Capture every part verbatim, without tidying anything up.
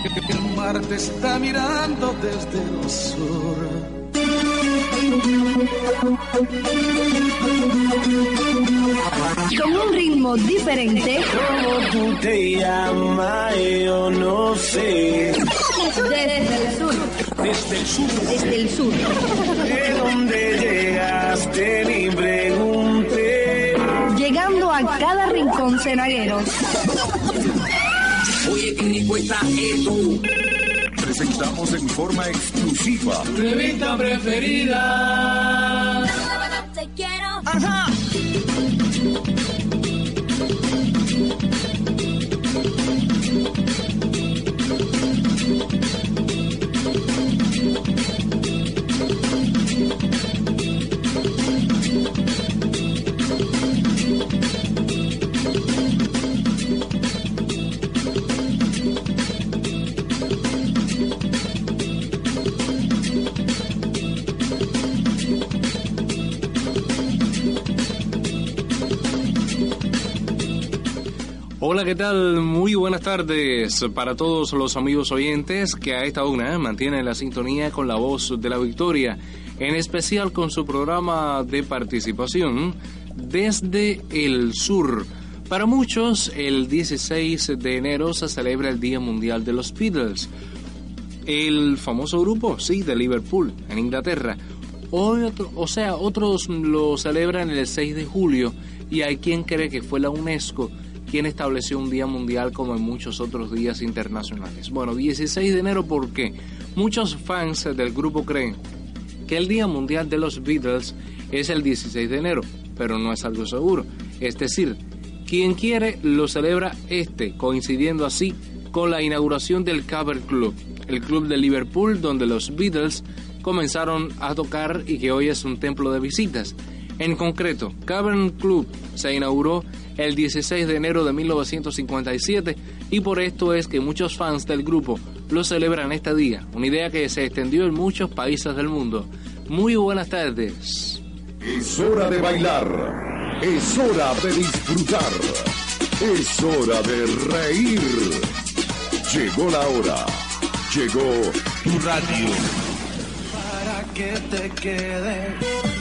El mar te está mirando desde el sur. Con un ritmo diferente. ¿Cómo tú te llamas? Yo no sé. Desde el sur. Desde el sur. Desde el sur. ¿De dónde llegaste? Ni pregunté. Llegando a cada rincón cenaguero. Oye, ¿qué rico está esto? Presentamos en forma exclusiva Tu revista preferida. Te quiero. Ajá. Hola, ¿qué tal? Muy buenas tardes para todos los amigos oyentes que a esta una mantienen la sintonía con la voz de la victoria, en especial con su programa de participación Desde el Sur. Para muchos, el dieciséis de enero se celebra el Día Mundial de los Beatles, el famoso grupo, sí, de Liverpool, en Inglaterra. Otro, o sea, otros lo celebran el seis de julio y hay quien cree que fue la UNESCO quien estableció un día mundial como en muchos otros días internacionales. Bueno, dieciséis de enero, ¿por qué? Muchos fans del grupo creen que el Día Mundial de los Beatles es el dieciséis de enero, pero no es algo seguro. Es decir, quien quiere lo celebra este, coincidiendo así con la inauguración del Cavern Club, el club de Liverpool donde los Beatles comenzaron a tocar y que hoy es un templo de visitas. En concreto, Cavern Club se inauguró el dieciséis de enero de mil novecientos cincuenta y siete y por esto es que muchos fans del grupo lo celebran este día, una idea que se extendió en muchos países del mundo. Muy buenas tardes. Es hora de bailar, es hora de disfrutar, es hora de reír. Llegó la hora, llegó tu radio. Para que te quede.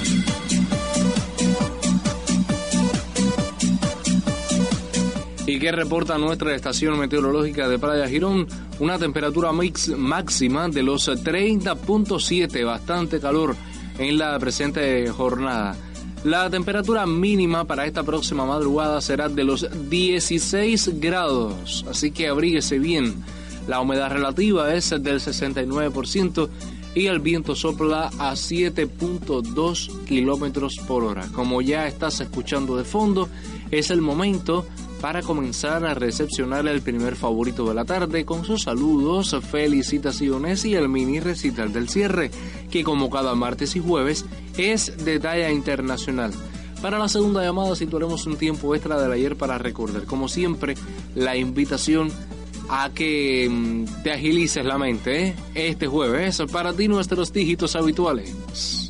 ¿Y qué reporta nuestra estación meteorológica de Playa Girón? Una temperatura mix máxima de los treinta punto siete, bastante calor en la presente jornada. La temperatura mínima para esta próxima madrugada será de los dieciséis grados, así que abríguese bien. La humedad relativa es del sesenta y nueve por ciento y el viento sopla a siete punto dos kilómetros por hora. Como ya estás escuchando de fondo, es el momento para comenzar a recepcionar el primer favorito de la tarde con sus saludos, felicitaciones y el mini recital del cierre, que como cada martes y jueves es de talla internacional. Para la segunda llamada situaremos un tiempo extra del ayer para recordar, como siempre, la invitación a que mmm, te agilices la mente, ¿eh? Este jueves, para ti nuestros dígitos habituales.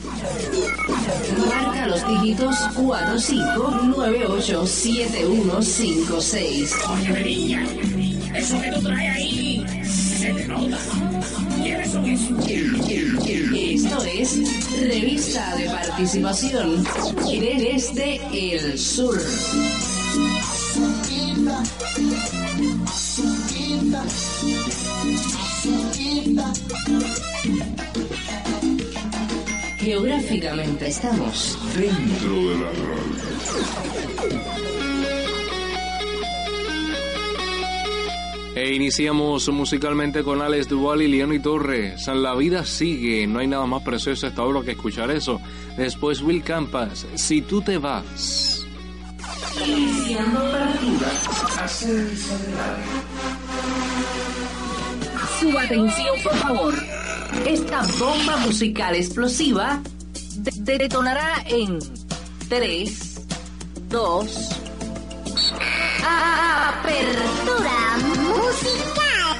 Marca los dígitos cuatro cinco nueve ocho siete uno cinco seis. Oye, niña, eso que tú traes ahí se te nota. ¿Quiénes son esos? Esto es Revista de Participación desde el Sur. Geográficamente estamos dentro de la radio. E iniciamos musicalmente con Alex Duval y Leoni Torres. La vida sigue, no hay nada más precioso a esta hora que escuchar eso. Después Will Campas, Si tú te vas. Iniciando partida. Su atención, por favor. Esta bomba musical explosiva de- detonará en tres, dos, Apertura musical.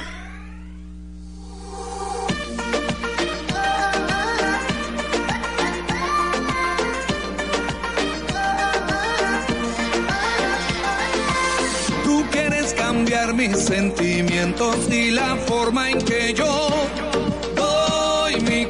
Tú quieres cambiar mis sentimientos y la forma en que yo doy mi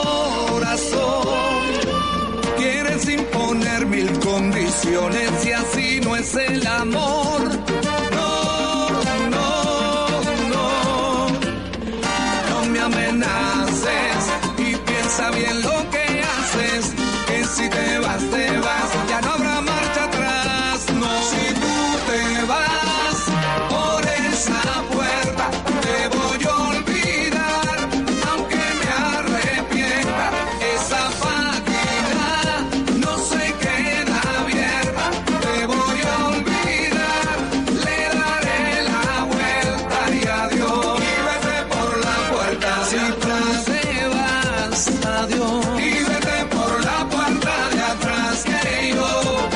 corazón. Quieres imponer mil condiciones y así no es el amor. No, no, no, no me amenaces y piensa bien lo que haces, que si te vas, te vas, ya no habrá marcha atrás. No, si tú te vas por esa puerta, te voy a olvidar, aunque me arrepienta. Esa página no se queda abierta, te voy a olvidar, le daré la vuelta y adiós. Y vete por la puerta, si tú te vas, adiós. Y vete por la puerta de atrás, que yo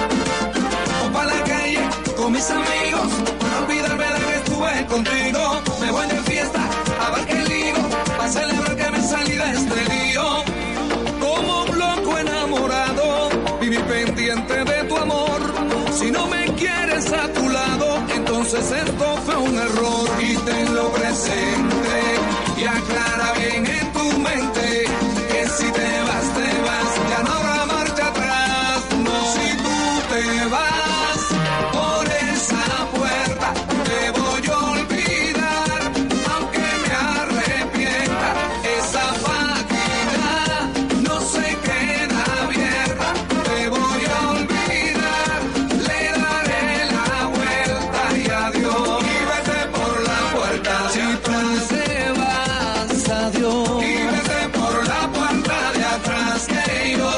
voy pa' la calle con mis amigos, para olvidarme de que estuve contigo. Me voy de fiesta a ver qué ligo, pa' celebrar que me salí de este lío. Como un loco enamorado, viví pendiente de tu amor. Si no me quieres a tu lado, entonces esto fue un error. Y tenlo presente y aclara bien en tu mente, que si te vas, te vas, ya no habrá marcha atrás. No, si tú te vas por esa puerta, te voy a olvidar, aunque me arrepienta. Esa página no se queda abierta, te voy a olvidar, le daré la vuelta y adiós. Y vete por la puerta, si tú te vas, adiós. Y vete por la puerta de atrás, que yo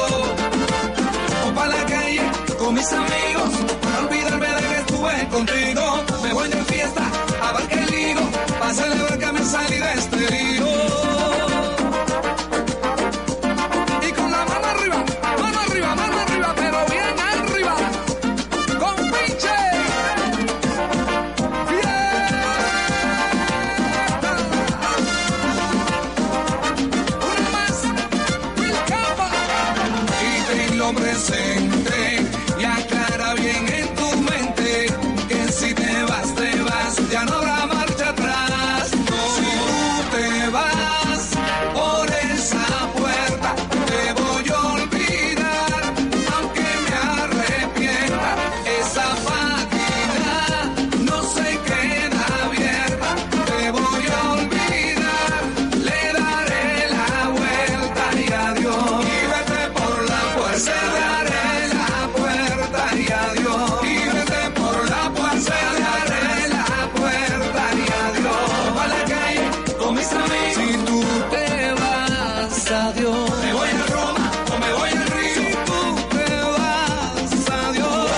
voy pa' la calle con mis amigos, para olvidarme de que estuve contigo. Me voy de fiesta a ver qué ligo, pa' celebrar que me salí de este lío. Y con la mano arriba, mano arriba, mano arriba, pero bien arriba, con pinche fiesta. Una más, Will Campa. Y tenlo presente y aclara bien en tu mente, que si te vas, te vas, ya no habrá marcha atrás. No, si tú te vas por esa puerta, te voy a olvidar, aunque me arrepienta. Esa página no se queda abierta, te voy a olvidar, le daré la vuelta y adiós. Y vete por la puerta, cerraré la puerta y adiós. Y vete por la puerta, cerraré la puerta y adiós. Pa' la calle con mis amigos, si tú te vas, adiós. Me voy a Roma o me voy a Río, si tú te vas, adiós.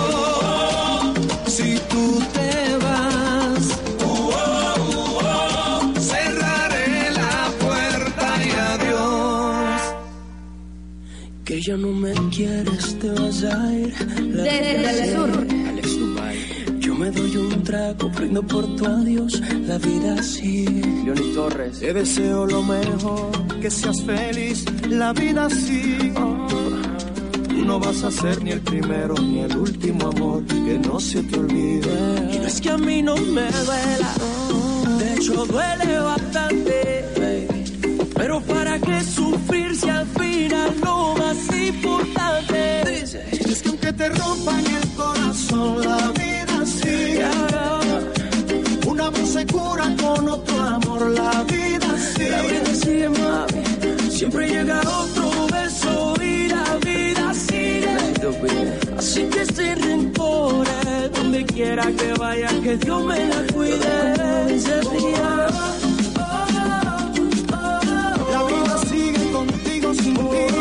Si tú te vas, uh, oh, uh, oh, cerraré la puerta y adiós. Que ya no me quieres, te vas a ir. La Desde el sur. Alex Dubai. Yo me doy un trago, brindo por tu adiós. La vida sigue. Leoni Torres. Te deseo lo mejor, que seas feliz, la vida sigue. Tú no vas a ser ni el primero ni el último amor, que no se te olvide. Y no es que a mí no me duela, de hecho duele bastante, pero para qué sufrir si al final lo más importante Es que aunque te rompan el corazón, la vida sigue. Una voz se cura con otro amor, la vida sigue. La vida sigue, mami, siempre llega otro beso y la vida sigue. Así que sin rencores, donde quiera que vaya, que Dios me la cuide. Ese día. La vida sigue contigo sin ti.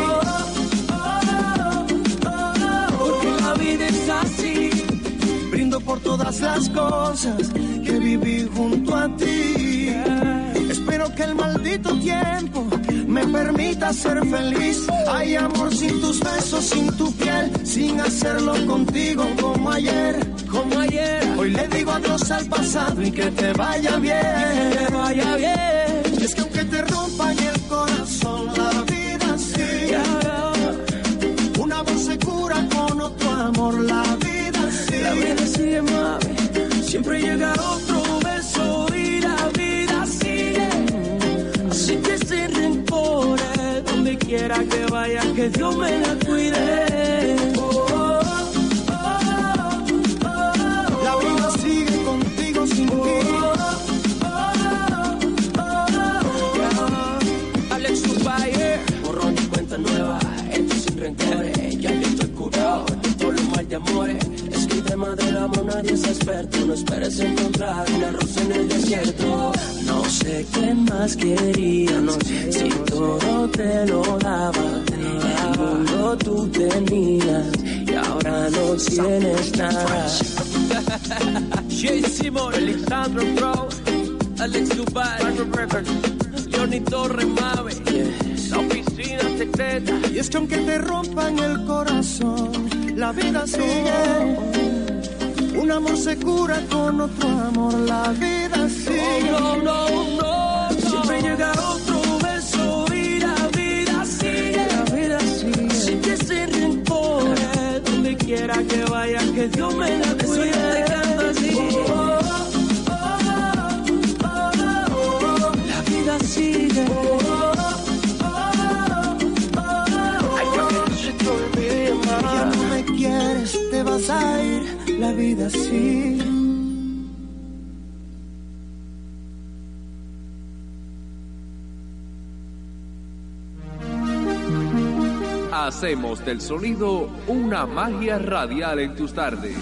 Porque la vida es así. Brindo por todas las cosas que viví junto a ti. Espero que el maldito tiempo me permita ser feliz. Hay amor sin tus besos, sin tu piel, sin hacerlo contigo como ayer. Como ayer. Hoy le digo adiós al pasado y que te vaya bien. Que te vaya bien. Y es que aunque te rompan el corazón, la vida sigue. Una voz se cura con otro amor, la vida sigue. La vida sigue, mami, siempre llega otro beso. quiera que vaya, que Dios me la cuide. Oh, oh, oh, oh, oh. La vida sigue contigo sin ti. Oh, oh, oh, oh, yeah. Alex Dubayer, borrón y cuenta nueva, esto sin rencores, ya que estoy curado de todos los mal de amores. Es que el tema del amor nadie es experto, no esperes encontrar una rosa en el desierto. No sé qué más quería, no sé si todo te lo daba, el mundo tú tenías y ahora no tienes nada. Jay Simon, Alexandro Bro, Alex Dubai, Leoni Torres Mave, la oficina secreta. Y es que aunque te rompan el corazón, la vida sigue. Un amor se cura con otro amor, la vida sigue. No, no, no, no. Siempre llega otro beso y la vida sigue. La vida sigue. Sin que se rencores, donde quiera que vaya, que Dios me la cuide. Oh, oh, oh, oh, oh, oh. La vida sigue. Oh, oh, oh, oh, oh. Ay, yo que no se te olvide más. Ya no me quieres, te vas a ir. La vida sigue. Hacemos del sonido una magia radial en tus tardes.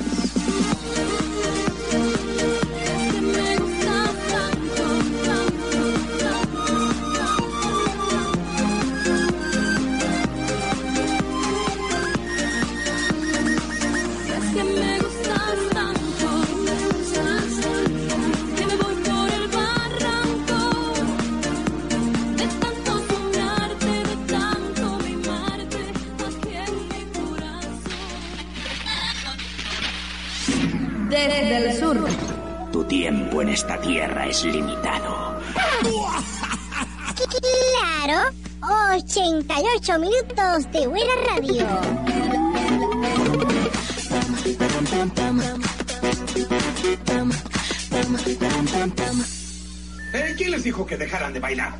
Desde el sur. Tu tiempo en esta tierra es limitado. Claro, ochenta y ocho minutos de buena radio. ¿Eh? ¿Quién les dijo que dejaran de bailar?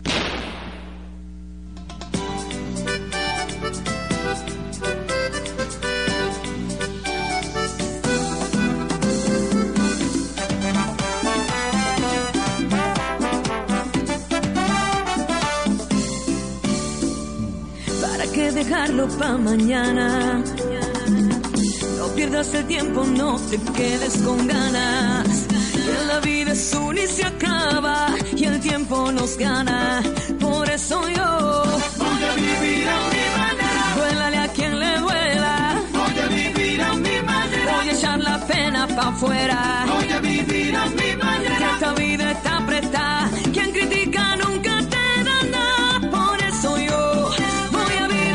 Dejarlo pa' mañana. No pierdas el tiempo, no te quedes con ganas. Que la vida es una y se acaba y el tiempo nos gana. Por eso yo voy a vivir a mi manera. Duélale a quien le duela. Voy a vivir a mi manera. Voy a echar la pena pa' afuera. Voy a vivir a mi manera. Que esta vida está apretada. Quien critica nunca te da nada. Por eso yo voy a vivir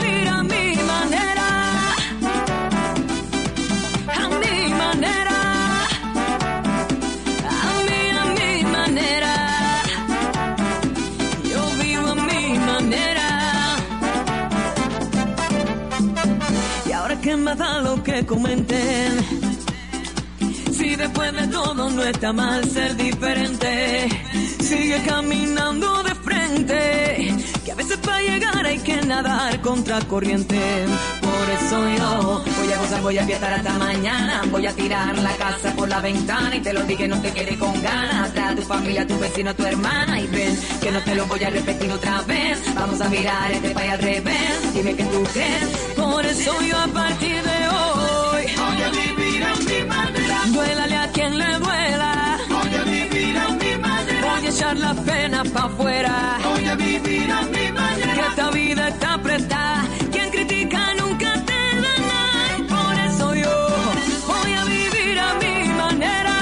que más da lo que comenten. Si después de todo no está mal ser diferente, sigue caminando de frente, que a veces para llegar hay que nadar contra corriente. Por eso yo voy a gozar, voy a fiestar hasta mañana. Voy a tirar la casa por la ventana y te lo dije, no te quedes con ganas. Trae a tu familia, a tu vecino, a tu hermana y ven que no te lo voy a repetir otra vez. Vamos a mirar este país al revés. Dime que tú crees. Por eso yo a partir de hoy voy a vivir a mi manera. Duélale a quien le duela. Voy a vivir a mi manera. Voy a echar la pena pa' afuera. Voy a vivir a mi manera. Que esta vida está apretada. Quien critica nunca te da nada. Por eso yo voy a vivir a mi manera.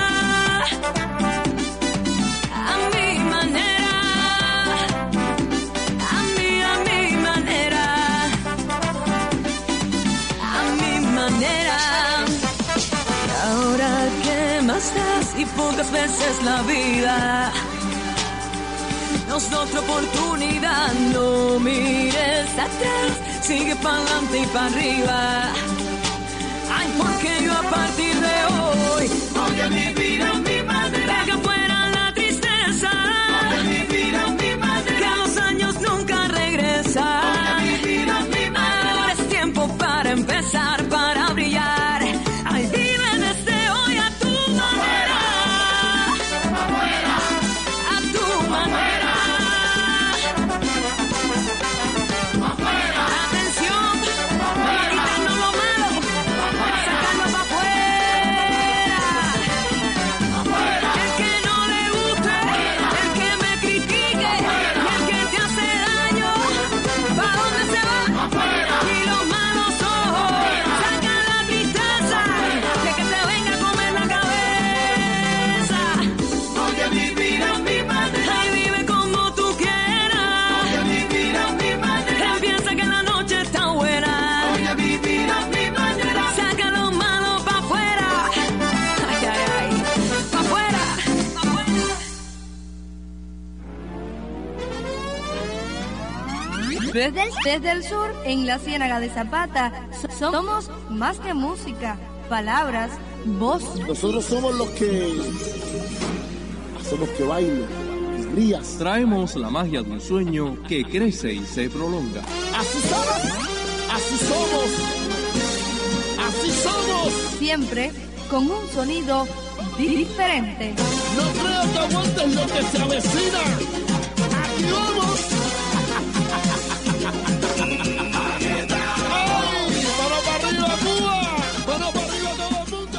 A mi manera. A mi, a mi manera. A mi manera. Y ahora que más das y pocas veces la vida nos da otra oportunidad. No mires atrás, sigue para adelante y para arriba. Ay, porque yo a partir de hoy voy a vivir a mi manera. Deja fuera la tristeza. Voy a vivir a mi manera. Que los años nunca regresan. Voy a vivir a mi Desde el, desde el sur, en la Ciénaga de Zapata, so- somos más que música, palabras, voz. Nosotros somos los que hacemos que baile, rías. Traemos la magia de un sueño que crece y se prolonga. Así somos, así somos, así somos. Siempre con un sonido diferente. No creo que aguantes lo que se avecina. Aquí vamos. ¡Ay! ¡Mano para arriba, Cuba! ¡Mano para arriba todo el mundo!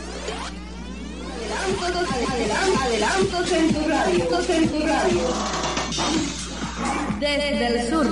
Adelantos, adelantos en tu radio. Adelantos en tu radio. Desde el sur.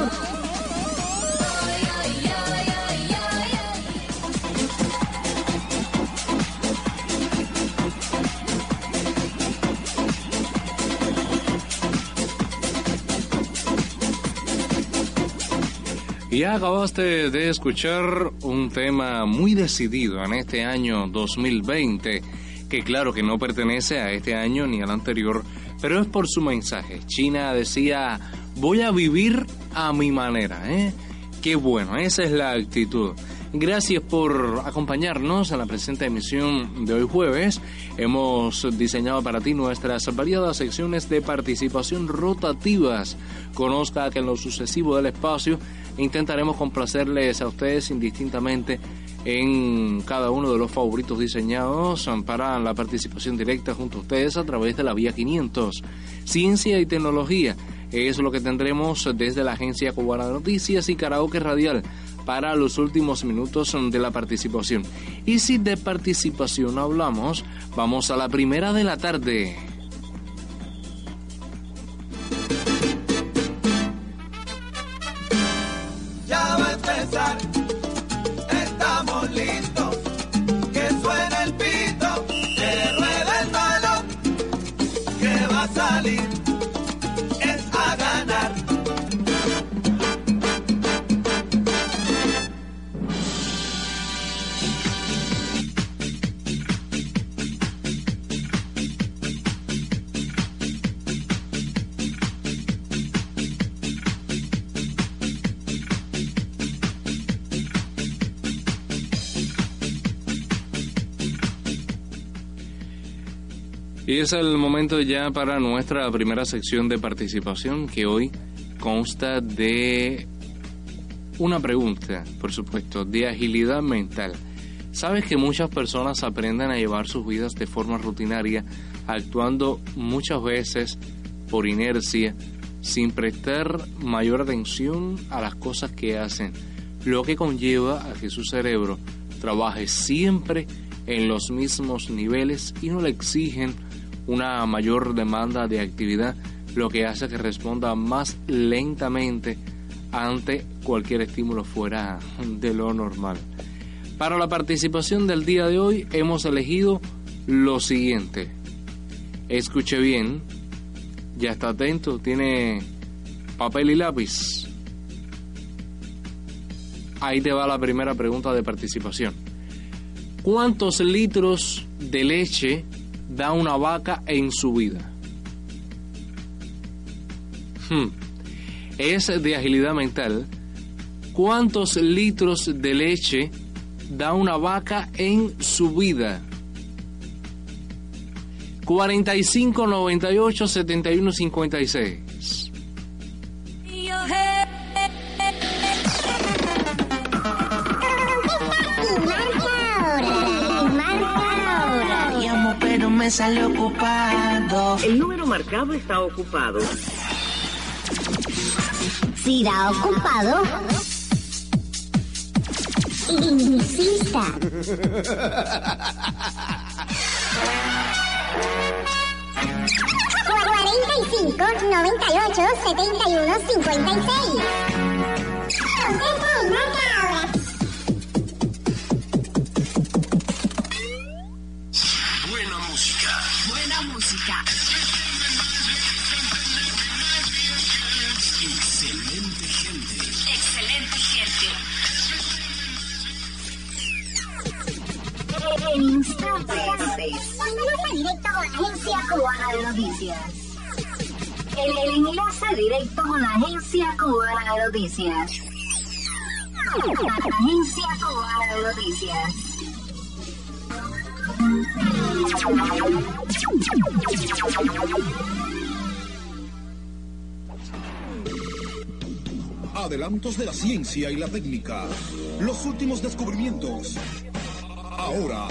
Y acabaste de escuchar un tema muy decidido en este año dos mil veinte, que claro que no pertenece a este año ni al anterior, pero es por su mensaje. China decía, voy a vivir a mi manera, ¿eh? Qué bueno, esa es la actitud. Gracias por acompañarnos en la presente emisión de hoy jueves. Hemos diseñado para ti nuestras variadas secciones de participación rotativas. Conozca que en lo sucesivo del espacio intentaremos complacerles a ustedes indistintamente en cada uno de los favoritos diseñados para la participación directa junto a ustedes a través de la vía quinientos. Ciencia y tecnología es lo que tendremos desde la Agencia Cubana de Noticias y Karaoke Radial para los últimos minutos de la participación. Y si de participación hablamos, vamos a la primera de la tarde. Ya va a empezar, estamos listos, que suene el pito, que ruede el balón, que va a salir, es a ganar. Y es el momento ya para nuestra primera sección de participación, que hoy consta de una pregunta, por supuesto, de agilidad mental. ¿Sabes que muchas personas aprenden a llevar sus vidas de forma rutinaria, actuando muchas veces por inercia, sin prestar mayor atención a las cosas que hacen, lo que conlleva a que su cerebro trabaje siempre en los mismos niveles y no le exigen una mayor demanda de actividad, lo que hace que responda más lentamente ante cualquier estímulo fuera de lo normal? Para la participación del día de hoy hemos elegido lo siguiente. Escuche bien, ya está atento, tiene papel y lápiz. Ahí te va la primera pregunta de participación. ¿Cuántos litros de leche da una vaca en su vida? Hmm. Es de agilidad mental. ¿Cuántos litros de leche da una vaca en su vida? cuarenta y cinco, noventa y ocho, setenta y uno, cincuenta y seis. Pero me sale ocupado. El número marcado está ocupado. Si da ocupado, insista. cuarenta y cinco, noventa y ocho, setenta y uno, cincuenta y seis. Contesta y marca ahora. Buena música. Buena música. Excelente gente. Excelente gente. En instantes. Enlace directo con la Agencia Cubana de Noticias. El enlace directo con la Agencia Cubana de Noticias. Agencia Cubana de Noticias. Adelantos de la ciencia y la técnica. Los últimos descubrimientos. Ahora.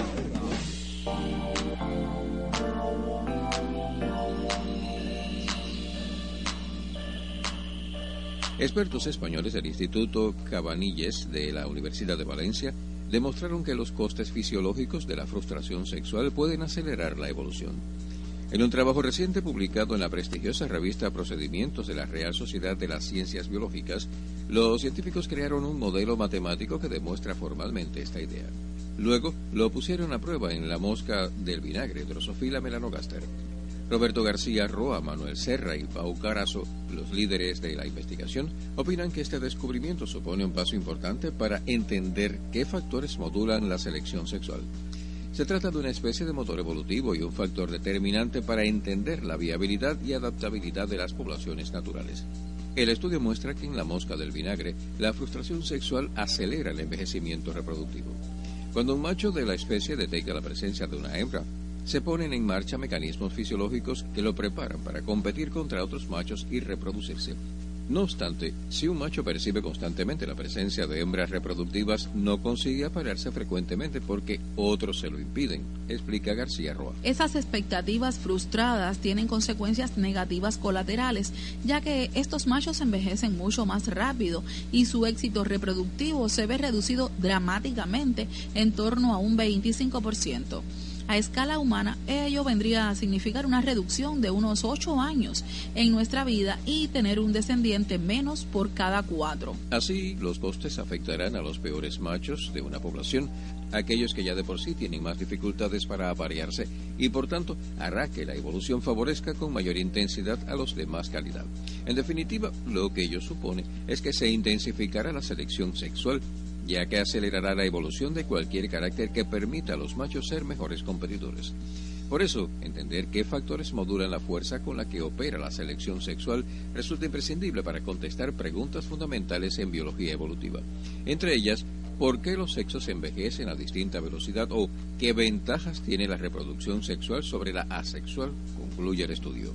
Expertos españoles del Instituto Cabanilles de la Universidad de Valencia demostraron que los costes fisiológicos de la frustración sexual pueden acelerar la evolución. En un trabajo reciente publicado en la prestigiosa revista Procedimientos de la Real Sociedad de las Ciencias Biológicas, los científicos crearon un modelo matemático que demuestra formalmente esta idea. Luego lo pusieron a prueba en la mosca del vinagre, Drosophila melanogaster. Roberto García Roa, Manuel Serra y Pau Carazo, los líderes de la investigación, opinan que este descubrimiento supone un paso importante para entender qué factores modulan la selección sexual. Se trata de una especie de motor evolutivo y un factor determinante para entender la viabilidad y adaptabilidad de las poblaciones naturales. El estudio muestra que en la mosca del vinagre, la frustración sexual acelera el envejecimiento reproductivo. Cuando un macho de la especie detecta la presencia de una hembra, se ponen en marcha mecanismos fisiológicos que lo preparan para competir contra otros machos y reproducirse. No obstante, si un macho percibe constantemente la presencia de hembras reproductivas, no consigue aparearse frecuentemente porque otros se lo impiden, explica García Roa. Esas expectativas frustradas tienen consecuencias negativas colaterales, ya que estos machos envejecen mucho más rápido y su éxito reproductivo se ve reducido dramáticamente en torno a un veinticinco por ciento. A escala humana, ello vendría a significar una reducción de unos ocho años en nuestra vida y tener un descendiente menos por cada cuatro. Así, los costes afectarán a los peores machos de una población, aquellos que ya de por sí tienen más dificultades para aparearse y, por tanto, hará que la evolución favorezca con mayor intensidad a los de más calidad. En definitiva, lo que ello supone es que se intensificará la selección sexual, ya que acelerará la evolución de cualquier carácter que permita a los machos ser mejores competidores. Por eso, entender qué factores modulan la fuerza con la que opera la selección sexual resulta imprescindible para contestar preguntas fundamentales en biología evolutiva. Entre ellas, ¿por qué los sexos envejecen a distinta velocidad? O ¿qué ventajas tiene la reproducción sexual sobre la asexual? Concluye el estudio.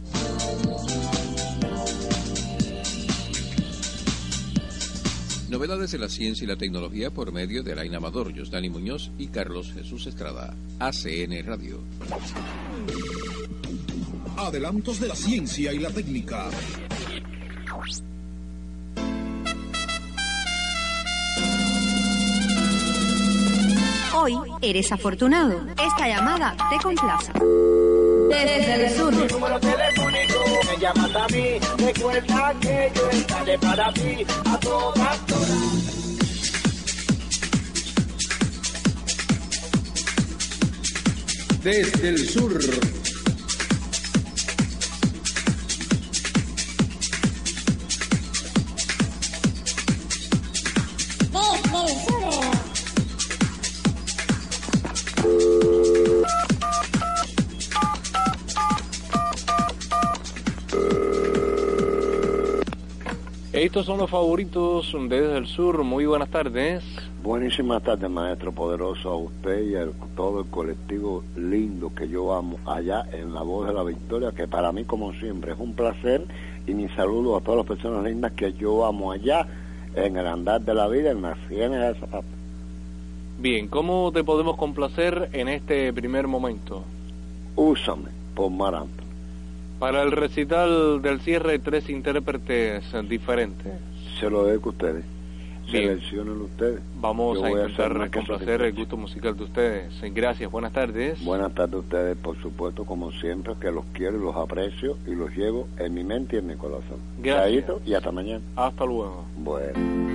Novedades de la ciencia y la tecnología por medio de Alain Amador, Yosdani Muñoz y Carlos Jesús Estrada. A C N Radio. Adelantos de la ciencia y la técnica. Hoy eres afortunado. Esta llamada te complace. Desde el sur. Mi número telefónico, me llamas a mí, recuerda que yo estaré para ti a todas horas. Desde el sur. Estos son los favoritos desde el sur. Muy buenas tardes. Buenísimas tardes, maestro poderoso, a usted y a todo el colectivo lindo que yo amo allá en La Voz de la Victoria, que para mí, como siempre, es un placer, y mi saludo a todas las personas lindas que yo amo allá en el andar de la vida, en la Ciénaga de Zapata. Bien, ¿cómo te podemos complacer en este primer momento? Úsame, por Mar Anthony. Para el recital del cierre, tres intérpretes diferentes. Se lo dedico a ustedes. Bien. Seleccionen ustedes. Vamos Yo a voy a intentar hacer complacer el gusto musical de ustedes. Gracias, buenas tardes. Buenas tardes a ustedes, por supuesto, como siempre, que los quiero y los aprecio y los llevo en mi mente y en mi corazón. Gracias. Chaito, y hasta mañana. Hasta luego. Bueno.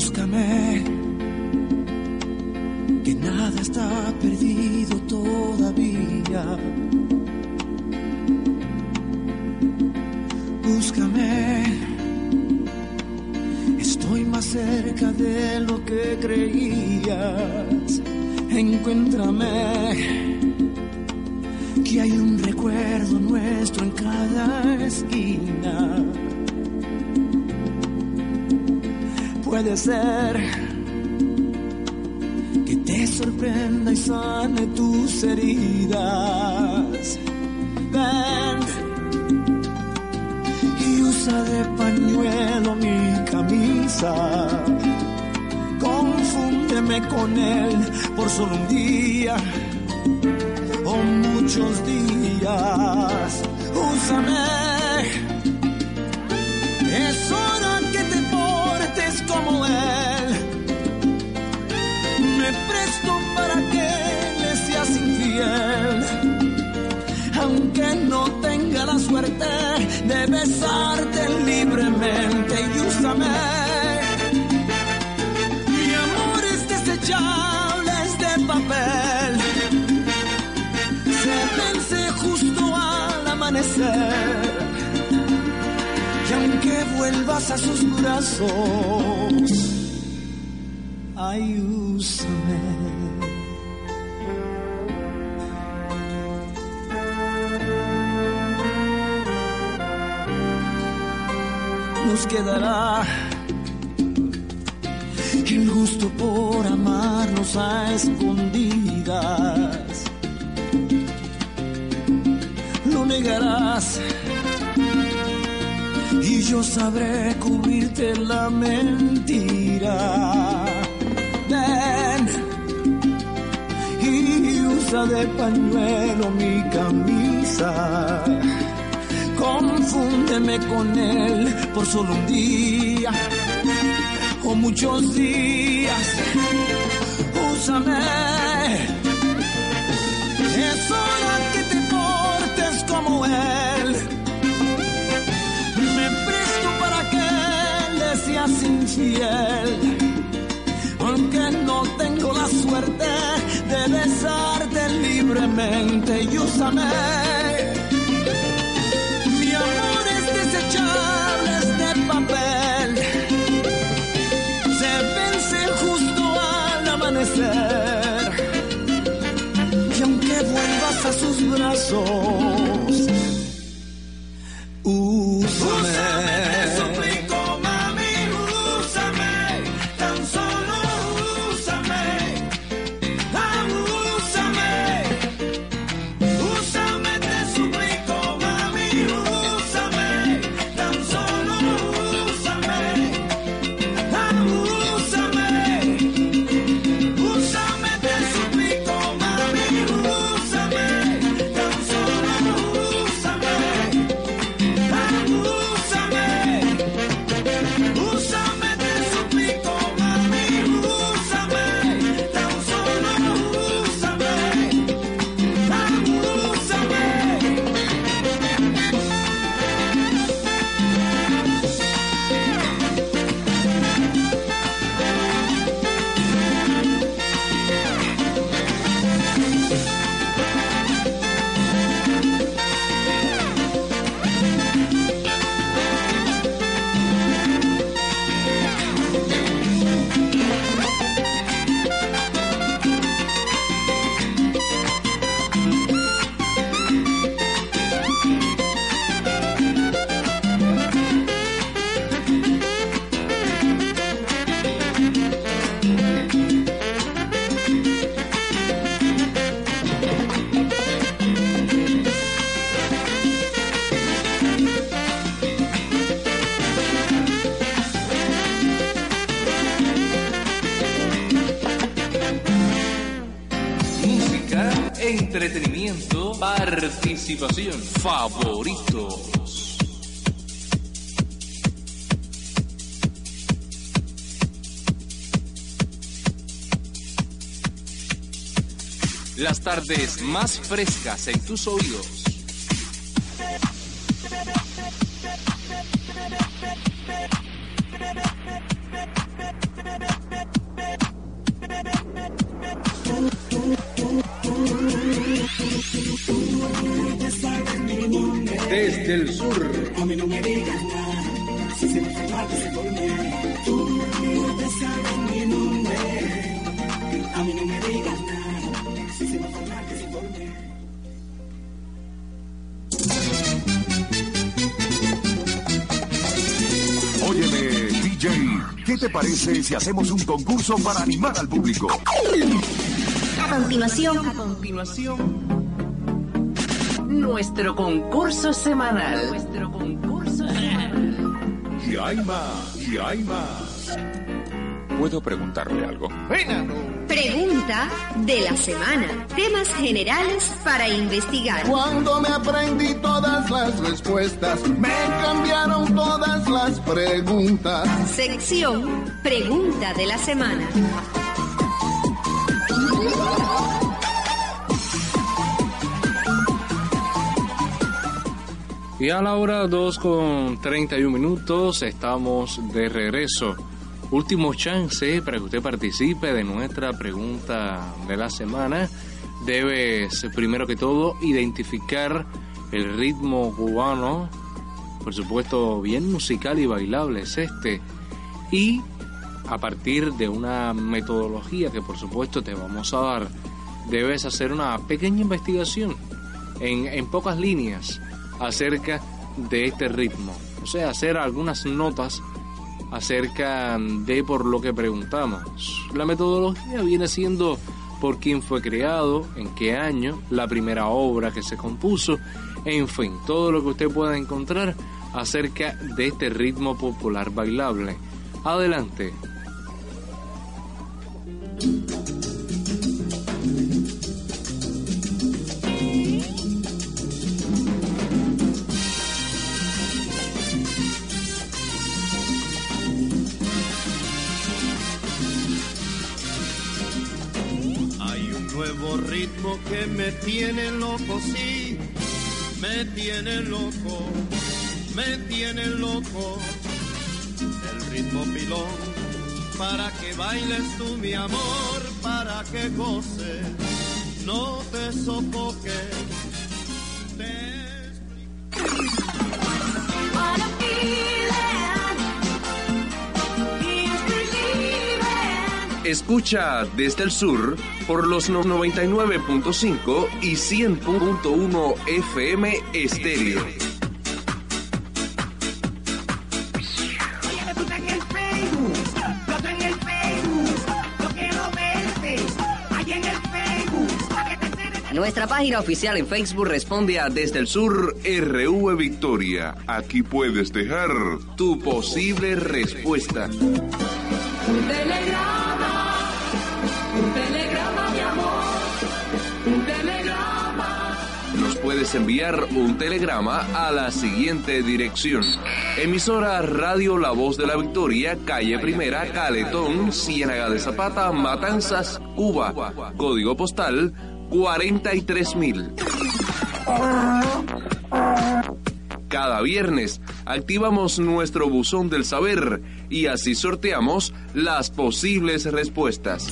Búscame, que nada está perdido todavía. cerca de lo que creías. Encuéntrame, que hay un recuerdo nuestro en cada esquina. Puede ser que te sorprenda y sane tus heridas. Ven y usa de pañuelo mi camisa. Confúndeme con él por solo un día o muchos días. Úsame, es hora que te portes como él. Me presto para que le seas infiel, aunque no tenga la suerte de besarte libremente. Y úsame, mi amor es desechable, es de papel, se vence justo al amanecer. Y aunque vuelvas a sus brazos, ay, úsame. Nos quedará el gusto por amarnos a escondidas. Lo negarás y yo sabré cubrirte la mentira. Ven y usa de pañuelo mi camisa. Confúndeme con él por solo un día o muchos días. Úsame, es hora que te portes como él. Me presto para que le seas infiel, aunque no tengo la suerte de besarte libremente. Y úsame, mi amor es desechable, es de papel, se vence justo al amanecer. Y aunque vuelvas a sus brazos, úsame. Entretenimiento, participación, favoritos. Las tardes más frescas en tus oídos. Desde el sur. A mí no me digas nada, si se me fue mal, se por mí. Tú, A mí no me digas nada, si se me informa, que se informe. Óyeme, D J, ¿qué te parece si hacemos un concurso para animar al público? A continuación, a continuación, nuestro concurso semanal. Nuestro concurso semanal. Y hay más, y hay más. ¿Puedo preguntarle algo? Pregunta de la semana. Temas generales para investigar. Cuando me aprendí todas las respuestas, me cambiaron todas las preguntas. Sección Pregunta de la semana. Y a la hora dos con treinta y un minutos estamos de regreso. Último chance para que usted participe de nuestra pregunta de la semana. Debes, primero que todo, identificar el ritmo cubano, por supuesto bien musical y bailable es este, y a partir de una metodología que por supuesto te vamos a dar, debes hacer una pequeña investigación en, en pocas líneas acerca de este ritmo, o sea, hacer algunas notas acerca de por lo que preguntamos. La metodología viene siendo por quién fue creado, en qué año, la primera obra que se compuso, en fin, todo lo que usted pueda encontrar acerca de este ritmo popular bailable. Adelante. Ritmo que me tiene loco, sí, me tiene loco, me tiene loco. El ritmo pilón, para que bailes tú mi amor, para que goces, no te sofoques. Te... Escucha desde el sur por los noventa y nueve punto cinco y cien punto uno F M estéreo. Nuestra página oficial en Facebook responde a Desde el Sur R V Victoria. Aquí puedes dejar tu posible respuesta. Un telegrama, un telegrama, mi amor, un telegrama. Nos puedes enviar un telegrama a la siguiente dirección: emisora Radio La Voz de la Victoria, calle Primera, Caletón, Ciénaga de Zapata, Matanzas, Cuba. Código postal cuarenta y tres mil. Cada viernes activamos nuestro buzón del saber y así sorteamos las posibles respuestas.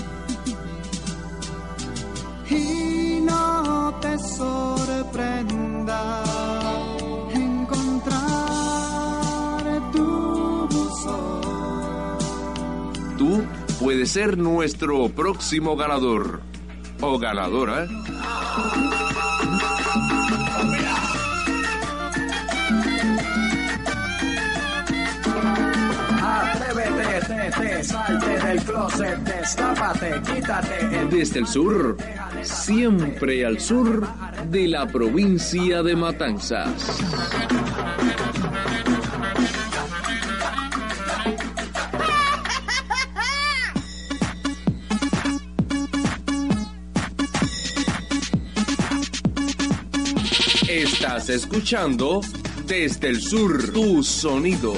Y no te sorprenda encontrar tu buzón. Tú puedes ser nuestro próximo ganador o ganadora. Atrévete, te, salte del closet, escápate, quítate. Desde el sur, siempre al sur de la provincia de Matanzas. Estás escuchando Desde el Sur, tu sonido.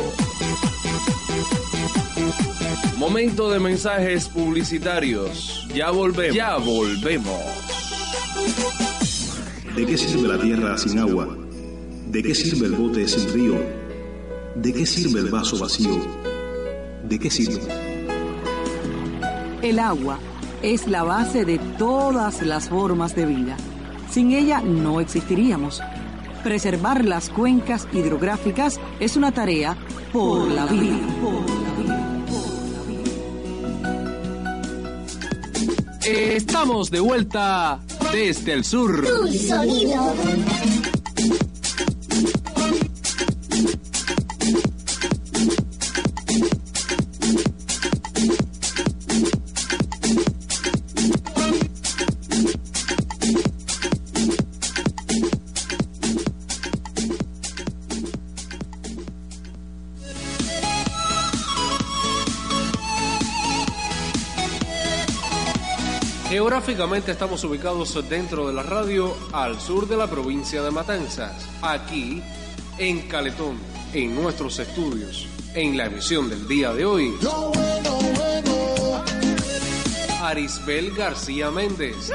Momento de mensajes publicitarios. Ya volvemos. Ya volvemos. ¿De qué sirve la tierra sin agua? ¿De qué sirve el bote sin río? ¿De qué sirve el vaso vacío? ¿De qué sirve? El agua es la base de todas las formas de vida. Sin ella no existiríamos. Preservar las cuencas hidrográficas es una tarea por la vida. Por la vida. Estamos de vuelta desde el sur. Tu sonido. Geográficamente estamos ubicados dentro de la radio al sur de la provincia de Matanzas, aquí en Caletón, en nuestros estudios, en la emisión del día de hoy. Lo bueno, bueno. Arisbel García Méndez.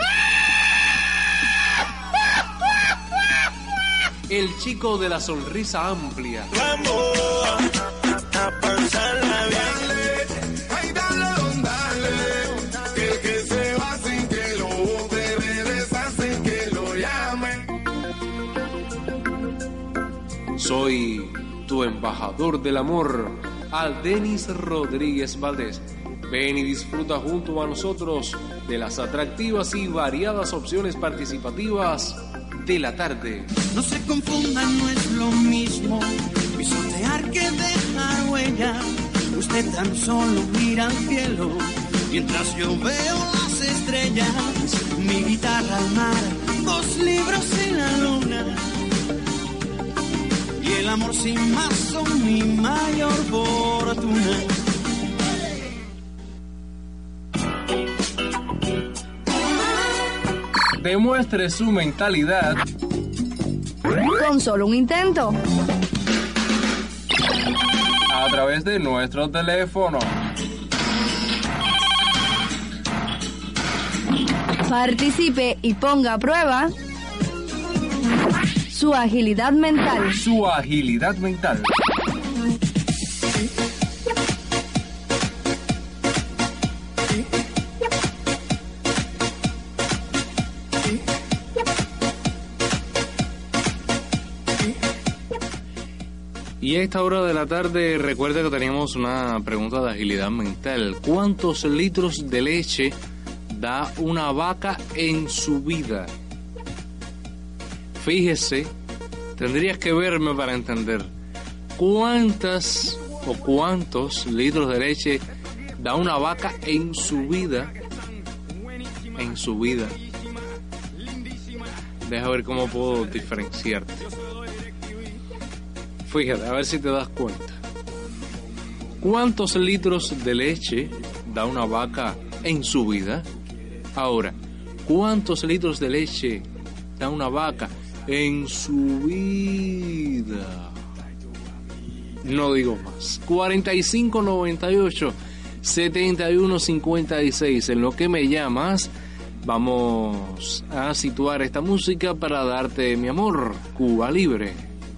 El chico de la sonrisa amplia. Vamos a pasarla bien. Ay, dale, dale. Que el que se va sin que lo bote, regresase que lo llame. Soy tu embajador del amor, Aldenis Rodríguez Valdés. Ven y disfruta junto a nosotros de las atractivas y variadas opciones participativas de la tarde. No se confundan, no es lo mismo pisotear que dejar huella. Usted tan solo mira al cielo mientras yo veo las estrellas. Mi guitarra al mar, dos libros en la luna y el amor sin más son mi mayor fortuna. Demuestre su mentalidad con solo un intento a través de nuestro teléfono. Participe y ponga a prueba su agilidad mental. Su agilidad mental. Y a esta hora de la tarde, recuerda que teníamos una pregunta de agilidad mental. ¿Cuántos litros de leche da una vaca en su vida? Fíjese, tendrías que verme para entender. ¿Cuántas o cuántos litros de leche da una vaca en su vida? En su vida. Deja ver cómo puedo diferenciarte. Fíjate, a ver si te das cuenta. ¿Cuántos litros de leche da una vaca en su vida? Ahora, ¿cuántos litros de leche da una vaca en su vida? No digo más. cuarenta y cinco noventa y ocho setenta y uno cincuenta y seis. En lo que me llamas, vamos a situar esta música para darte mi amor, Cuba Libre.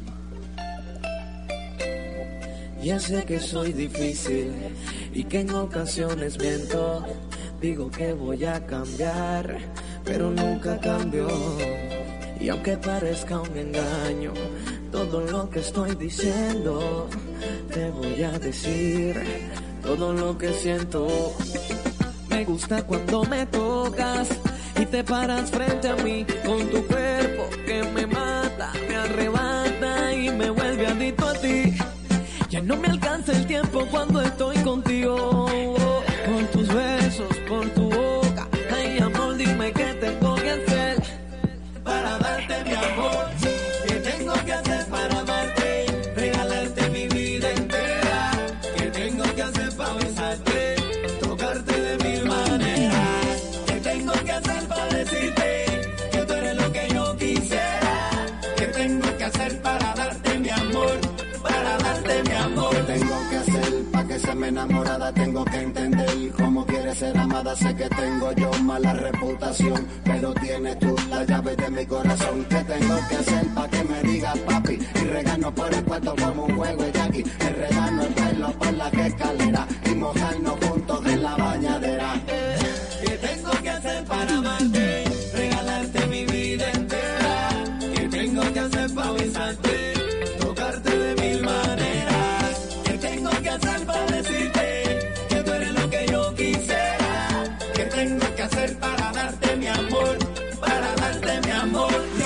Ya sé que soy difícil y que en ocasiones miento. Digo que voy a cambiar, pero nunca cambio. Y aunque parezca un engaño, todo lo que estoy diciendo, te voy a decir todo lo que siento. Me gusta cuando me tocas y te paras frente a mí con tu cuerpo que me mata, me arrebata y me vuelve adicto a ti. Ya no me alcanza el tiempo cuando estoy contigo. Por tus besos, por tu boca. Ay, amor, dime qué tengo que hacer para darte mi amor. ¿Qué tengo que hacer para amarte? Regalarte mi vida entera. ¿Qué tengo que hacer para besarte? Tocarte de mil maneras. ¿Qué tengo que hacer para decirte que tú eres lo que yo quisiera? ¿Qué tengo que hacer para darte mi amor? Para darte mi amor. ¿Qué tengo que hacer para que sea mi enamorada? Tengo que entender cómo quieres ser amada. Sé que tengo yo mala reputación, pero tienes tú la llave de mi corazón. ¿Qué tengo que hacer para que me digas papi? Y regano por el cuarto como un juego de Jackie. Enredando el pelo por la escalera y mojarnos juntos en la bañadera. ¿Qué tengo que hacer para amarte? Regalarte mi vida entera. ¿Qué tengo que hacer para besarte? Tocarte de mil maneras. ¿Qué tengo que hacer para decirte que tú eres lo que yo quisiera? ¿Qué tengo que hacer para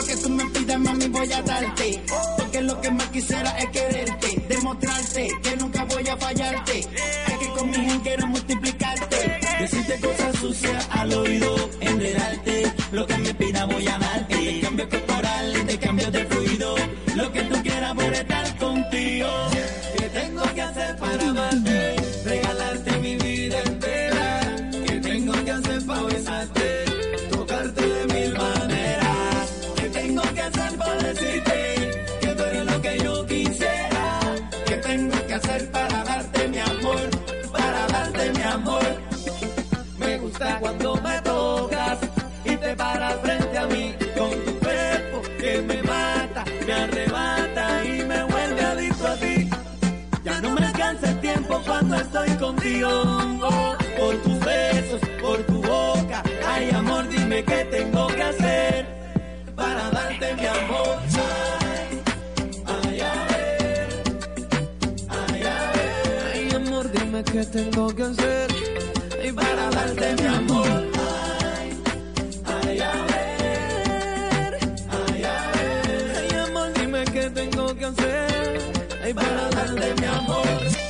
lo que tú me pidas, mami, voy a darte. Porque lo que más quisiera es quererte, demostrarte que nunca voy a fallarte. Es que con mi gente quiero multiplicarte. Decirte cosas sucias al oído, enredarte. Lo que me pidas voy a darte. De cambio corporal, de cambio de fluido. Lo que tú quieras por estar contigo. ¿Qué tengo que hacer para amarte? Regalarte mi vida entera. ¿Qué tengo que hacer para besarte? Tocarte de mil maneras. ¿Qué tengo que hacer para decirte que tú eres lo que yo quisiera? ¿Qué tengo que hacer para darte mi amor? Para darte mi amor. Me gusta cuando me tocas y te paras frente a mí con tu cuerpo que me mata, me arrebata y me vuelve adicto a ti. Ya no me alcanza el tiempo cuando estoy contigo. Oh, por tus besos, por tu boca. Ay, amor, dime qué tengo que hacer para darte mi amor. Ay, ay, a ver. Ay, a ver. Ay, amor, dime qué tengo que hacer y para darte mi amor. Ay, ay, a ver. Ay, a ver. Ay, amor, dime qué tengo que hacer y para darte mi amor.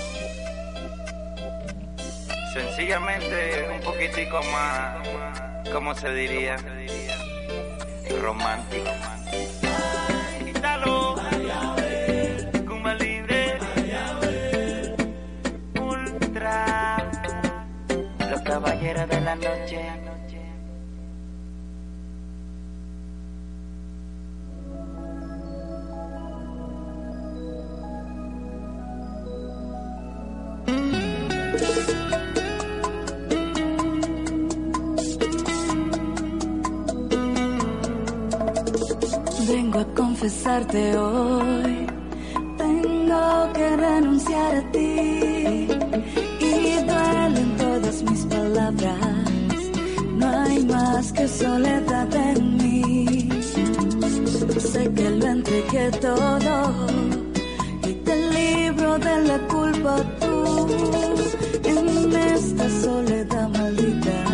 Sencillamente un poquitico más, ¿cómo se diría? Romántico. Quítalo. Ay, a ver. Cuba libre. Ay, a ver. Ultra. Los caballeros de la noche. Vengo a confesarte hoy, tengo que renunciar a ti y duelen todas mis palabras, no hay más que soledad en mí. Sé que lo entregué todo y te libro de la culpa tú. En esta soledad maldita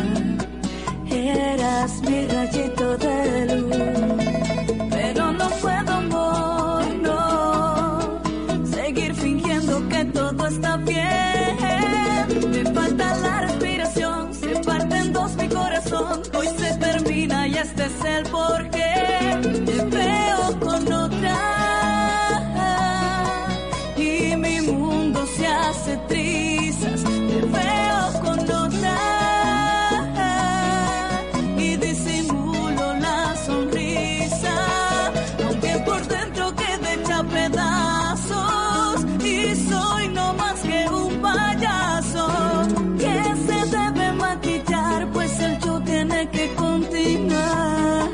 eras mi rayito de luz. Pero no puedo, amor, no seguir fingiendo que todo está bien. Me falta la respiración, se parte en dos mi corazón. Hoy se termina y este es el porqué. Te veo con otra y mi mundo se hace trizas. Te veo con otra y disimulo la sonrisa. Por dentro quedé hecha pedazos y soy no más que un payaso que se debe maquillar, pues el show tiene que continuar.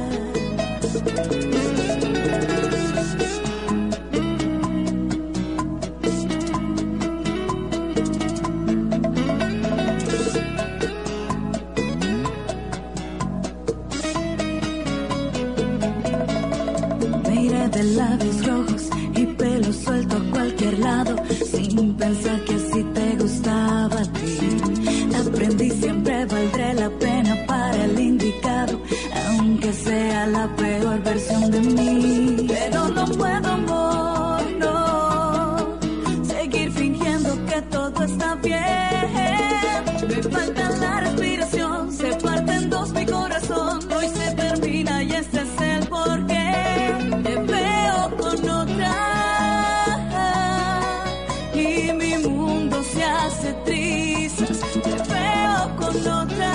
De labios rojos y pelo suelto a cualquier lado, sin pensar que así te gustaba a ti. Aprendí siempre valdré la pena para el indicado, aunque sea la peor versión de mí. Pero no puedo, amor, no seguir fingiendo que todo está bien. Me falta la respiración, se parte en dos mi corazón. Hoy se termina y este es el porqué. Te veo con otra y mi mundo se hace trizas. Te veo con otra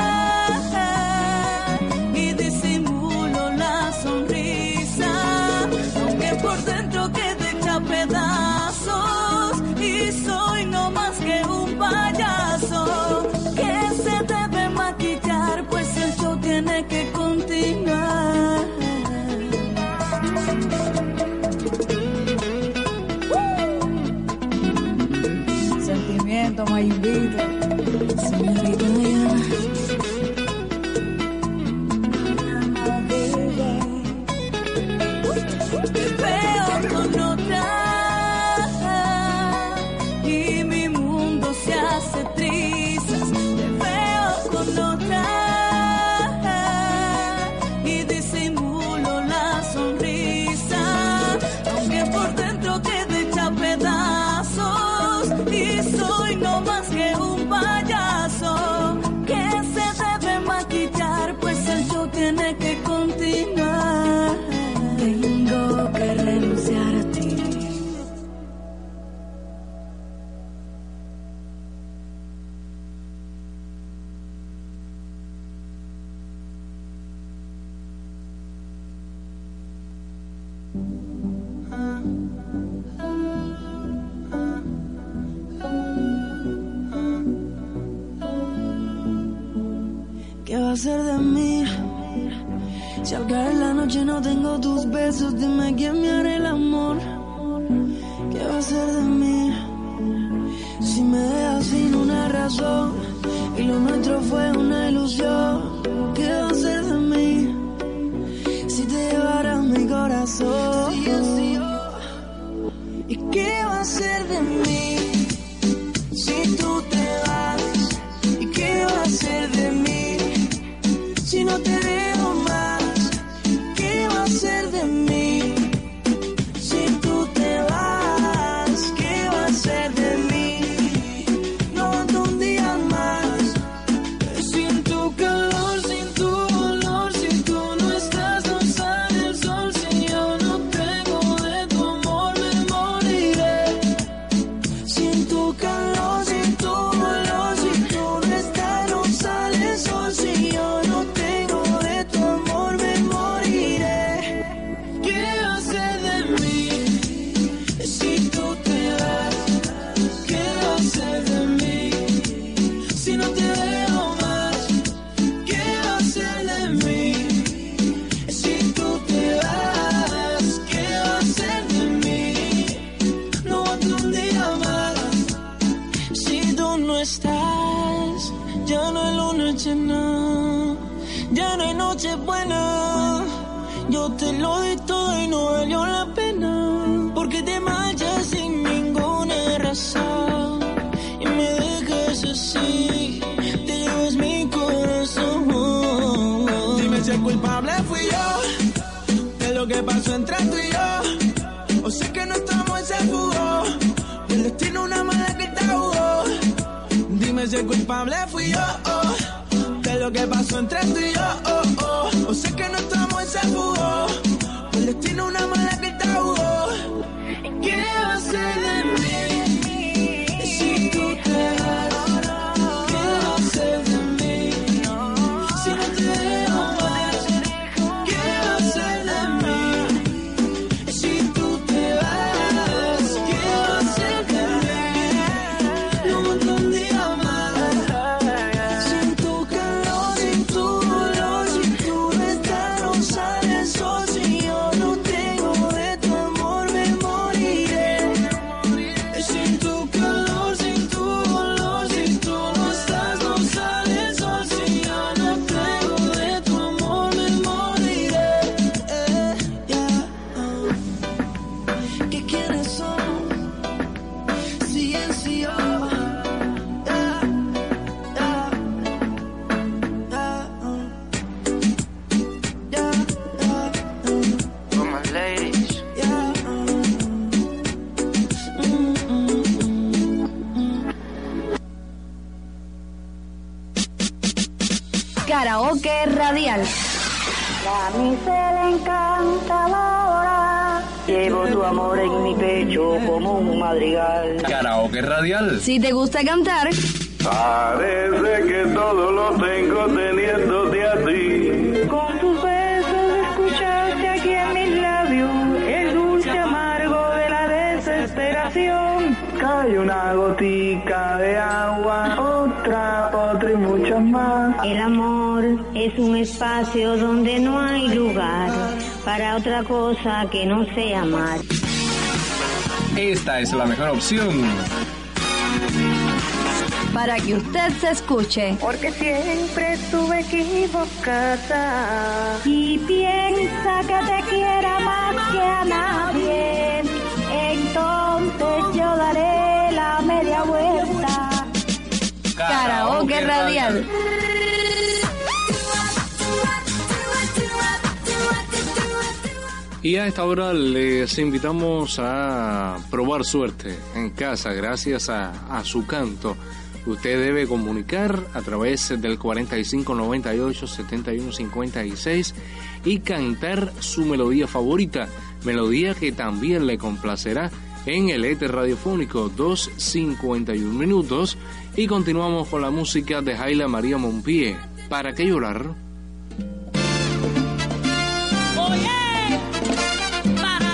y disimulo la sonrisa, aunque por dentro quede hecha pedazos y soy no más que un payaso que se debe maquillar, pues el show tiene que continuar. Sentimiento, me invito, señorita Diana. Te veo con otra y mi mundo se hace trizas. Te veo con otra y disimulo ¿Qué va a ser de mí? Si al caer la noche no tengo tus besos, dime quién me hará el amor. ¿Qué va a ser de mí? Si me dejas sin una razón y lo nuestro fue una ilusión. ¿Qué va a ser de mí? Si te llevarás mi corazón. ¿Y qué va a ser de mí? Si tú te vas. ¿Y qué va a ser de mí? Si no te veo más, ¿qué va a ser de mí? Si tú te vas, ¿qué va a ser de mí? No aguanto un día más, sin tu calor, sin tu olor, si tú no estás, no sale el sol, si yo no tengo de tu amor, me moriré. Sin tu calor, sin tu olor, si tú no estás, no sale el sol, si yo no tengo de tu amor, me moriré. ¿Qué va a ser de mí si tú te vas? ¿Qué va a ser de mí si no te veo más? ¿Qué va a ser de mí si tú te vas? ¿Qué va a ser de mí? No aguanto un día más. Si tú no estás, ya no hay luna llena, ya no hay noche buena. Yo te lo di todo y no valió la pena, porque te marchas sin ninguna razón y me dejas así, te llevas mi corazón. Dime si el culpable fui yo de lo que pasó entre tú y yo, o sé que nuestro amor se fugó, el destino una mala que te jugó. Dime si el culpable fui yo oh, de lo que pasó entre tú y yo, oh, oh. O sé que nuestro amor se fugó, el destino una mala que te jugó. ¿Qué va a ser de mí si tú te vas? ¿Qué va a ser de mí si no te dejo más? ¿Qué va a ser de mí si tú te vas? ¿Qué va a ser de mí? No aguanto un día más. Sin tu calor, sin tu olor, si tú no estás, no sale el sol, si yo no tengo de tu amor, me moriré. Sin tu calor, sin tu olor, si tú no estás, no sale el sol, si yo no tengo de tu amor, me moriré. Eh, yeah, uh. ¿Qué quiénes son? Si en sí yo. Yeah, yeah, yeah, uh. Yeah, yeah, uh. For my ladies. Yeah, uh. Mm, mm, mm, mm. Karaoke radial. Damisela encantadora, llevo tu amor en mi pecho como un madrigal. Karaoke radial. Si te gusta cantar, Parece que todo lo tengo teniéndote a ti. Con tus besos escuchaste aquí en mis labios el dulce amargo de la desesperación. Cae una gotica de agua, otra, otra y muchas más. el amor es un espacio donde no hay lugar para otra cosa que no sea amar. Esta es la mejor opción para que usted se escuche. Porque siempre estuve equivocada Y piensa que te quiera más que a nadie, entonces yo daré la media vuelta. Karaoke radial. Y a esta hora les invitamos a probar suerte en casa gracias a, a su canto. Usted debe comunicar a través del cuarenta y cinco noventa y ocho setenta y uno cincuenta y seis y cantar su melodía favorita, melodía que también le complacerá en el éter radiofónico. Dos cincuenta y un minutos y continuamos con la música de Jaila María Monpié. ¿Para qué llorar? Oye, para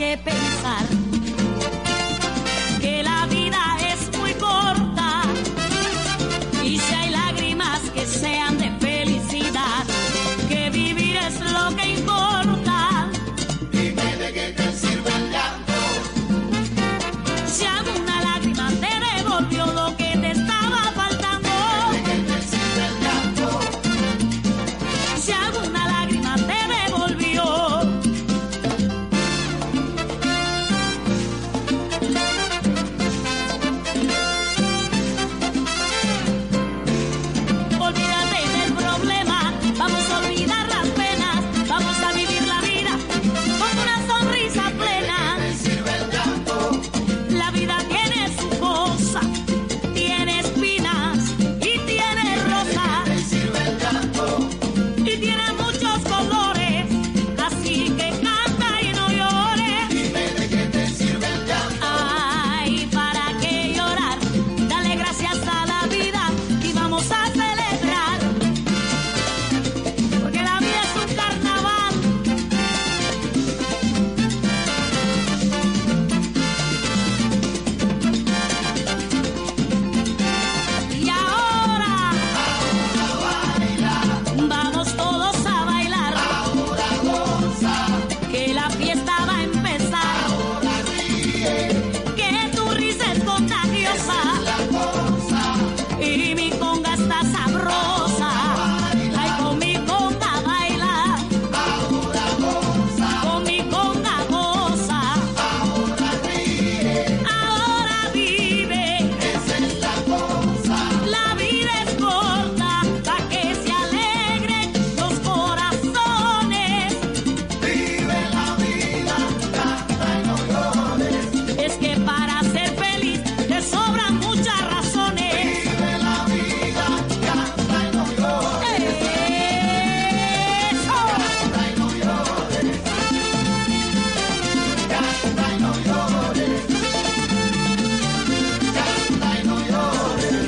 hace pensar que la vida es muy corta y si hay lágrimas que sean de felicidad, que vivir es lo que importa. Dime de qué te sirve el llanto. Si alguna lágrima te devolvió lo que te estaba faltando. ¿De qué te sirve el llanto? Si alguna lágrima te devolvió. Olvídate del problema, vamos a olvidar las penas, vamos a vivir la vida con una sonrisa plena. ¿De qué te sirve el llanto? La vida tiene su cosa, tiene espinas y tiene rosas. ¿De qué te sirve el llanto? Y tiene muchos colores, así que canta y no llores. Dime de qué te sirve el llanto. Ay, ¿para qué llorar? Dale gracias a la vida y vamos a celebrar. Porque la vida es un carnaval. Y ahora, vamos todos a bailar. Ahora goza, Que la fiesta va a empezar. ahora ríe, Que tu risa es contagiosa. la cosa. Y mi conga está sabrosa. Ay, con mi conga baila. Ahora goza, Con mi conga goza. ahora ríe, Ahora vive. esa es la cosa. La vida es corta. Pa' que se alegren los corazones. Vive la vida, canta y no llores. Es que para ser feliz te sobran muchas razones. Vive la vida, canta y no llores. Eso. Canta y no llores. Canta y no llores. Canta y no llores.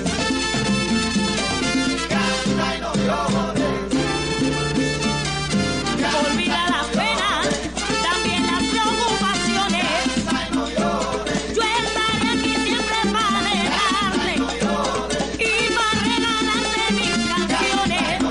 Canta y no llores. Olvida las penas, también las preocupaciones. Canta y no llores. Yo estaré aquí siempre para alejarte y para regalarte mis canciones.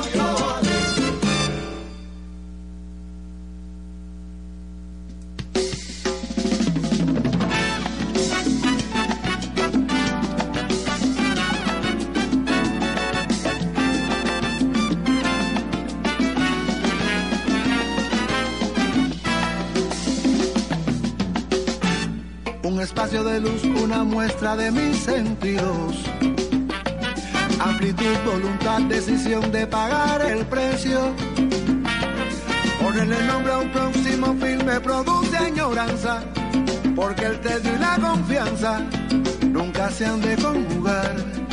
Un espacio de luz, una muestra de mis sentidos. Amplitud, voluntad, decisión de pagar el precio. Ponerle nombre a un próximo fin me produce añoranza, porque el tedio y la confianza nunca se han de conjugar.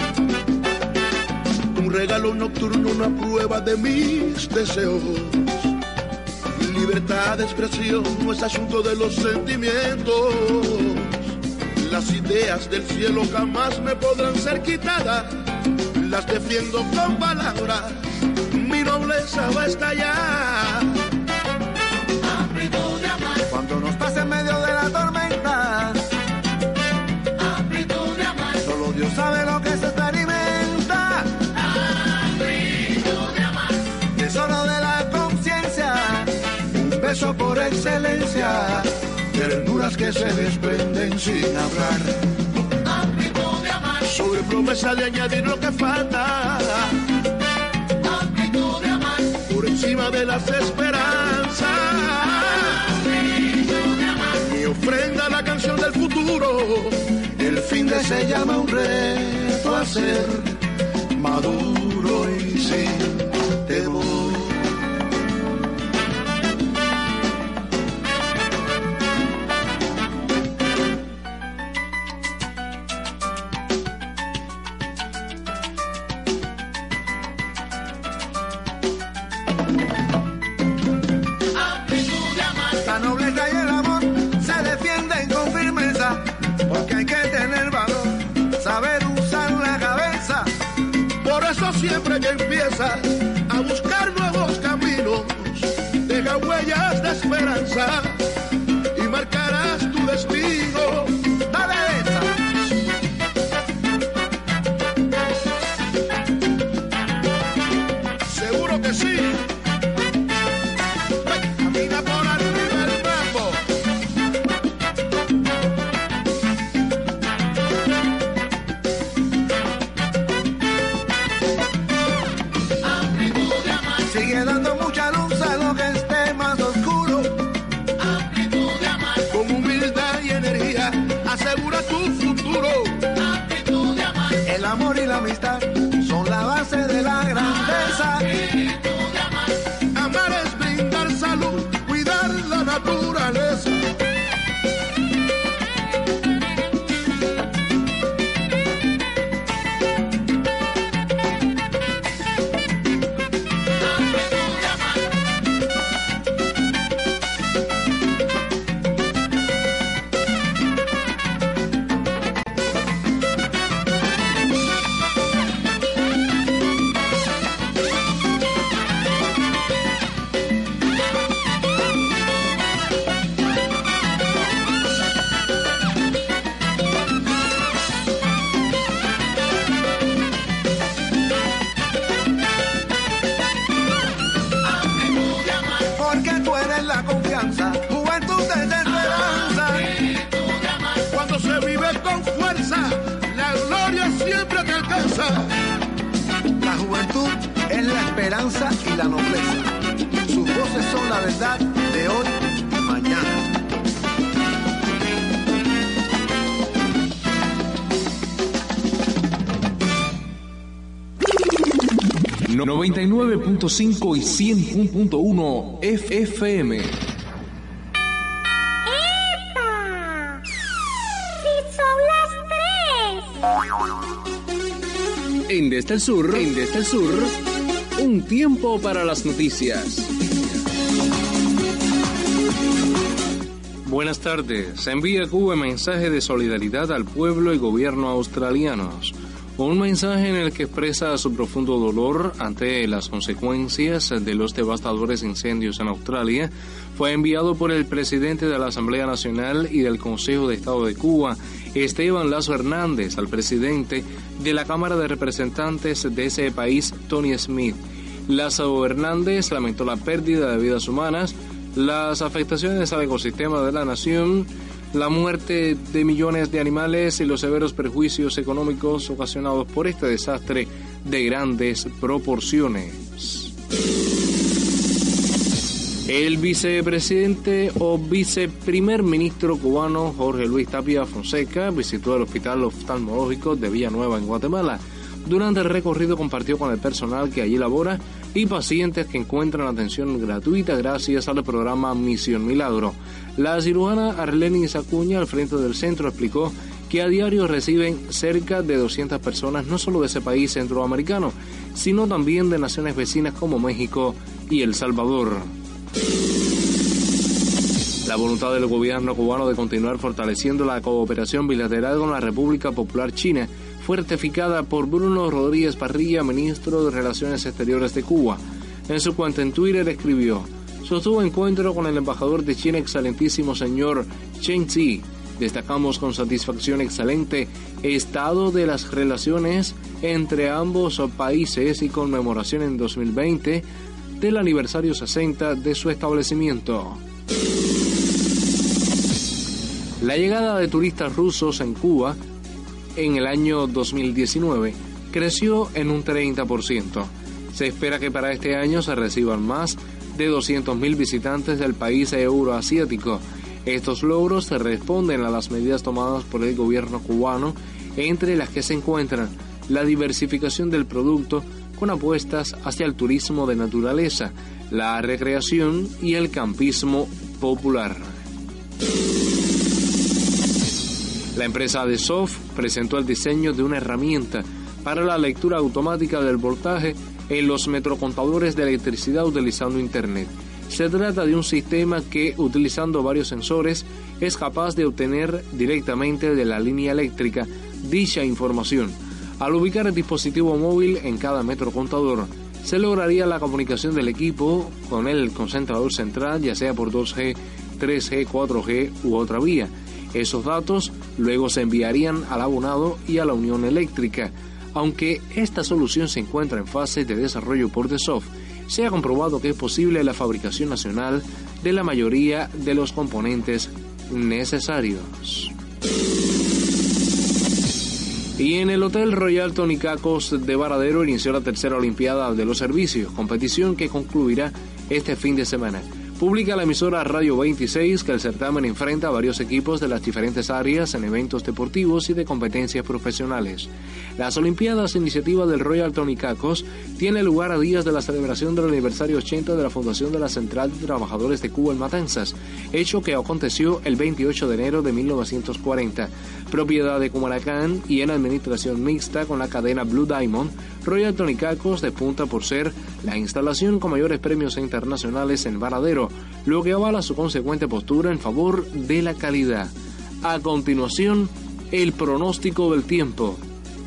Un regalo nocturno, una prueba de mis deseos. Libertad de expresión no es asunto de los sentimientos. Las ideas del cielo jamás me podrán ser quitadas. Las defiendo con palabras. Mi nobleza va a estallar. Amplitud de amar, Cuando nos pase en medio de la tormenta, amplitud de amar, solo Dios sabe lo que se experimenta. amplitud de amar. Tesoro de la conciencia, un beso por excelencia, ternuras que se desprenden sin hablar. Amplitud de amar, Sobre promesa de añadir lo que falta. amplitud de amar, Por encima de las esperanzas. amplitud de amar. Mi ofrenda a la canción del futuro. El fin de se llama un reto a ser maduro y sin temor. Amplitud de amar, La nobleza y el amor se defienden con firmeza, porque hay que tener valor, saber usar la cabeza. Por eso siempre que empiezas a buscar nuevos caminos, deja huellas de esperanza y marcarás la amistad son la base de la grandeza. Amar es brindar salud, cuidar la naturaleza. La juventud es la esperanza y la nobleza. Sus voces son la verdad de hoy y mañana. noventa y nueve punto cinco y cien punto uno F M. En Desde el Sur, en Desde el Sur, un tiempo para las noticias. Buenas tardes. Envía Cuba mensaje de solidaridad al pueblo y gobierno australianos. Un mensaje en el que expresa su profundo dolor ante las consecuencias de los devastadores incendios en Australia fue enviado por el presidente de la Asamblea Nacional y del Consejo de Estado de Cuba, Esteban Lazo Hernández, al presidente de la Cámara de Representantes de ese país, Tony Smith. Lazo Hernández lamentó la pérdida de vidas humanas, las afectaciones al ecosistema de la nación, la muerte de millones de animales y los severos perjuicios económicos ocasionados por este desastre de grandes proporciones. El vicepresidente o viceprimer ministro cubano Jorge Luis Tapia Fonseca visitó el Hospital Oftalmológico de Villanueva en Guatemala. Durante el recorrido compartió con el personal que allí labora y pacientes que encuentran atención gratuita gracias al programa Misión Milagro. La cirujana Arlenis Acuña, al frente del centro, explicó que a diario reciben cerca de doscientas personas, no solo de ese país centroamericano, sino también de naciones vecinas como México y El Salvador. La voluntad del gobierno cubano de continuar fortaleciendo la cooperación bilateral con la República Popular China fue ratificada por Bruno Rodríguez Parrilla, ministro de Relaciones Exteriores de Cuba. En su cuenta en Twitter escribió: sostuvo encuentro con el embajador de China, excelentísimo señor Chen Xi. Destacamos con satisfacción excelente estado de las relaciones entre ambos países y conmemoración en dos mil veinte del aniversario sesenta de su establecimiento. La llegada de turistas rusos en Cuba en el año dos mil diecinueve creció en un treinta por ciento. Se espera que para este año se reciban más de doscientos mil visitantes del país euroasiático. Estos logros se responden a las medidas tomadas por el gobierno cubano, entre las que se encuentran la diversificación del producto con apuestas hacia el turismo de naturaleza, la recreación y el campismo popular. La empresa Adesoft presentó el diseño de una herramienta para la lectura automática del voltaje en los metrocontadores de electricidad utilizando Internet. Se trata de un sistema que, utilizando varios sensores, es capaz de obtener directamente de la línea eléctrica dicha información. Al ubicar el dispositivo móvil en cada metrocontador, se lograría la comunicación del equipo con el concentrador central, ya sea por dos G, tres G, cuatro G u otra vía. Esos datos luego se enviarían al abonado y a la Unión Eléctrica. Aunque esta solución se encuentra en fase de desarrollo por Adesoft, se ha comprobado que es posible la fabricación nacional de la mayoría de los componentes necesarios. Y en el Hotel Royal Tony Cacos de Varadero inició la tercera Olimpiada de los Servicios, competición que concluirá este fin de semana. Publica la emisora Radio veintiséis que el certamen enfrenta a varios equipos de las diferentes áreas en eventos deportivos y de competencias profesionales. Las Olimpiadas, iniciativa del Royal Tony Cacos, tiene lugar a días de la celebración del aniversario ochenta de la fundación de la Central de Trabajadores de Cuba en Matanzas, hecho que aconteció el veintiocho de enero de mil novecientos cuarenta. Propiedad de Cumaracán y en administración mixta con la cadena Blue Diamond, Royal Tony Cacos despunta por ser la instalación con mayores premios internacionales en Varadero, lo que avala su consecuente postura en favor de la calidad. A continuación, el pronóstico del tiempo.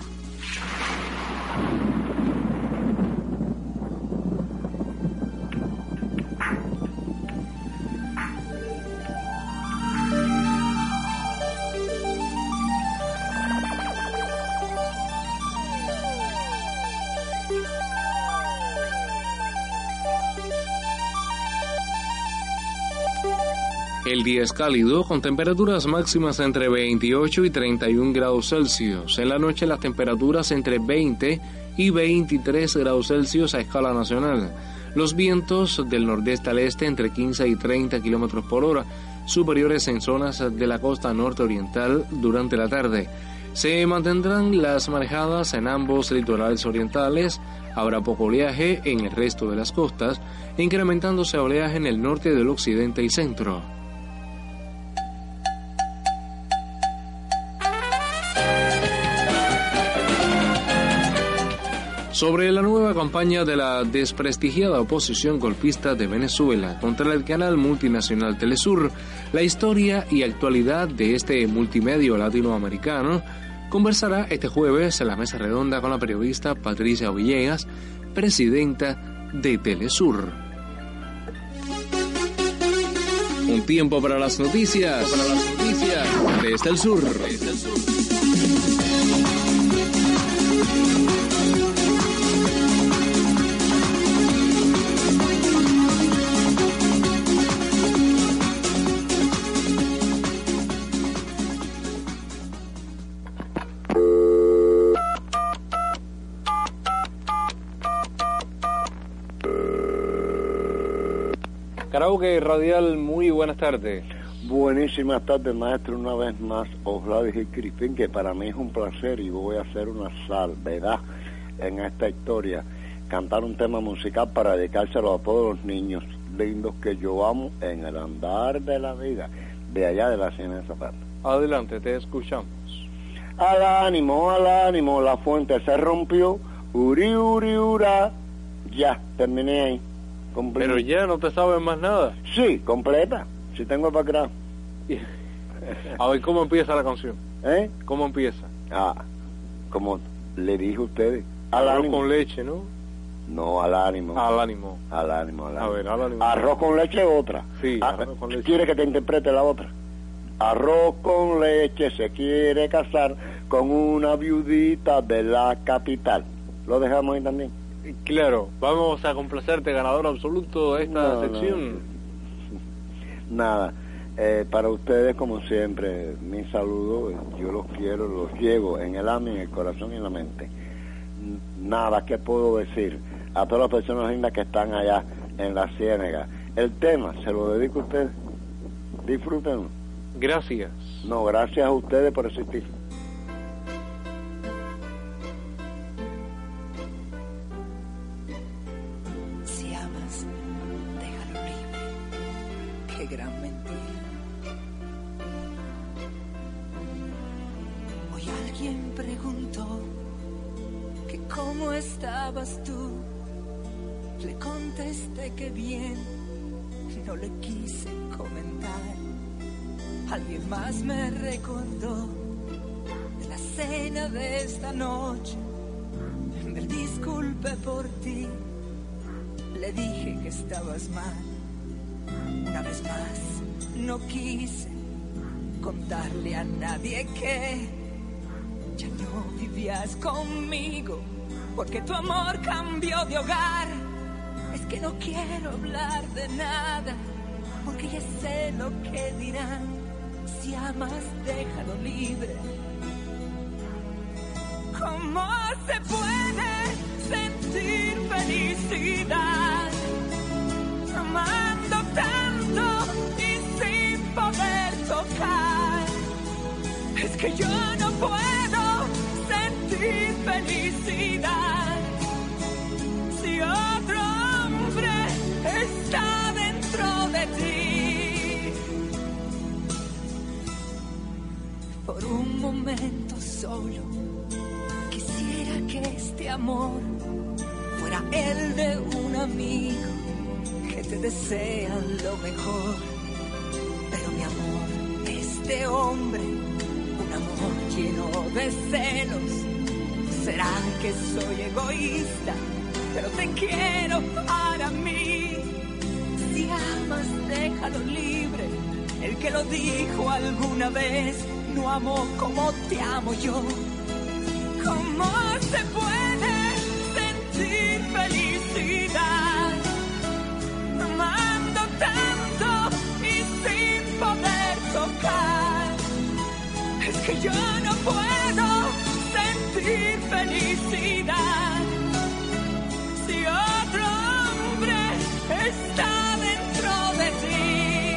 El día es cálido, con temperaturas máximas entre veintiocho y treinta y un grados Celsius. En la noche las temperaturas entre veinte y veintitrés grados Celsius a escala nacional. Los vientos del nordeste al este entre quince y treinta kilómetros por hora, superiores en zonas de la costa norte oriental durante la tarde. Se mantendrán las marejadas en ambos litorales orientales. Habrá poco oleaje en el resto de las costas, incrementándose oleaje en el norte del occidente y centro. Sobre la nueva campaña de la desprestigiada oposición golpista de Venezuela contra el canal multinacional Telesur, la historia y actualidad de este multimedio latinoamericano, conversará este jueves en la mesa redonda con la periodista Patricia Villegas, presidenta de Telesur. Un tiempo para las noticias, para las noticias desde el sur. Desde el sur. Karaoke Radial, muy buenas tardes. Buenísimas tardes, maestro, una vez más, Osladis y Crispín, que para mí es un placer y voy a hacer una salvedad en esta historia, cantar un tema musical para dedicárselo a todos los niños lindos que yo amo en el andar de la vida, de allá de la Hacienda de Zapata. Adelante, te escuchamos. Al ánimo, al ánimo, la fuente se rompió, uri, uri, ura, ya, terminé ahí. Completa. Pero ya no te sabes más nada. Sí, completa. Si tengo el background. A ver, ¿cómo empieza la canción? ¿Eh? ¿Cómo empieza? Ah, como le dije a ustedes. Al Arroz ánimo. con leche, ¿no? No, al ánimo. Al ánimo. Al ánimo, al ánimo. A ver, al ánimo. Arroz con leche otra. Sí, ah, arroz con leche. ¿Quiere que te interprete la otra? Arroz con leche se quiere casar con una viudita de la capital. ¿Lo dejamos ahí también? Claro, vamos a complacerte, ganador absoluto de esta no, sección. No. Nada, eh, para ustedes como siempre, mi saludo, yo los quiero, los llevo en el alma, en el corazón y en la mente. Nada que puedo decir a todas las personas lindas que están allá en la Ciénaga. El tema se lo dedico a ustedes, disfrútenlo. Gracias. No, gracias a ustedes por existir. Gran mentira. Hoy alguien preguntó que cómo estabas tú. Le contesté que bien, no le quise comentar. Alguien más me recordó de la cena de esta noche, del disculpe por ti. Le dije que estabas mal. Una vez más, no quise contarle a nadie que ya no vivías conmigo, porque tu amor cambió de hogar. Es que no quiero hablar de nada, porque ya sé lo que dirán. Si amas, déjalo libre. ¿Cómo se puede sentir felicidad amando tanto? Es que yo no puedo sentir felicidad si otro hombre está dentro de ti. Por un momento solo quisiera que este amor fuera el de un amigo que te desea lo mejor. Pero mi amor, este hombre, un amor lleno de celos. ¿Será que soy egoísta? Pero te quiero para mí. Si amas, déjalo libre. El que lo dijo alguna vez, no amo como te amo yo. ¿Cómo se puede sentir felicidad amando tanto y sin poder tocar? Es que yo no puedo sentir felicidad si otro hombre está dentro de ti.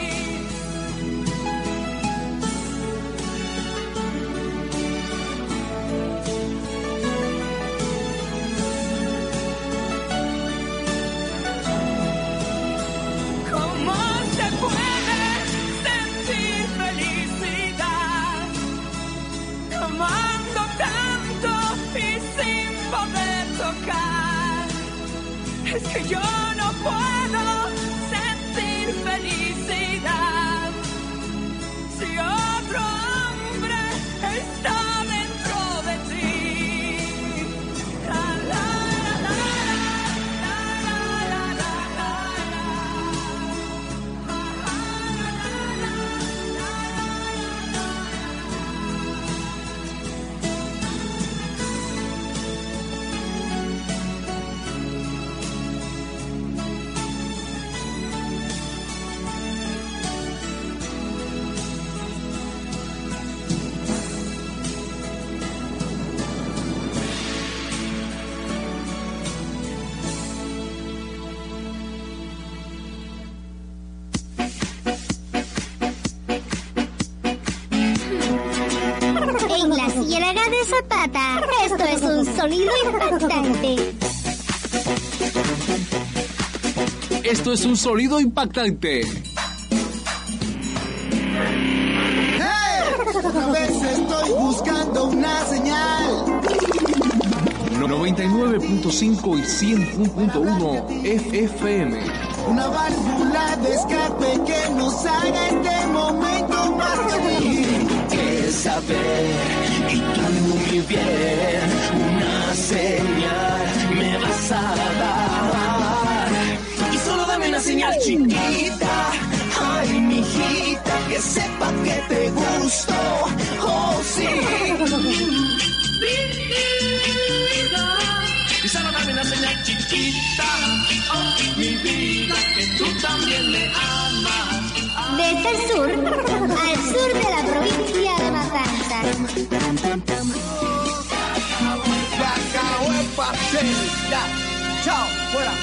¿Cómo se puede sentir felicidad amando tanto y sin poder tocar? Es que yo no puedo sentir felicidad si otro hombre está dentro de ti. La, la, la, la, la, la, la, la, En la Ciénaga de Zapata, esto es un sonido impactante. Esto es un sonido impactante. ¡Hey! Otra vez estoy buscando una señal. noventa y nueve punto cinco y cien punto uno F M. Una válvula de escape que nos haga este momento más feliz. Que saber y tú muy bien, una señal me vas a dar. Y solo dame una señal chiquita, ay mijita, que sepa que te gusto, oh sí. Y solo dame una señal chiquita, oh mi vida, que tú también me amas. Desde el sur al sur de la provincia de Matanzas. Chao, fuera.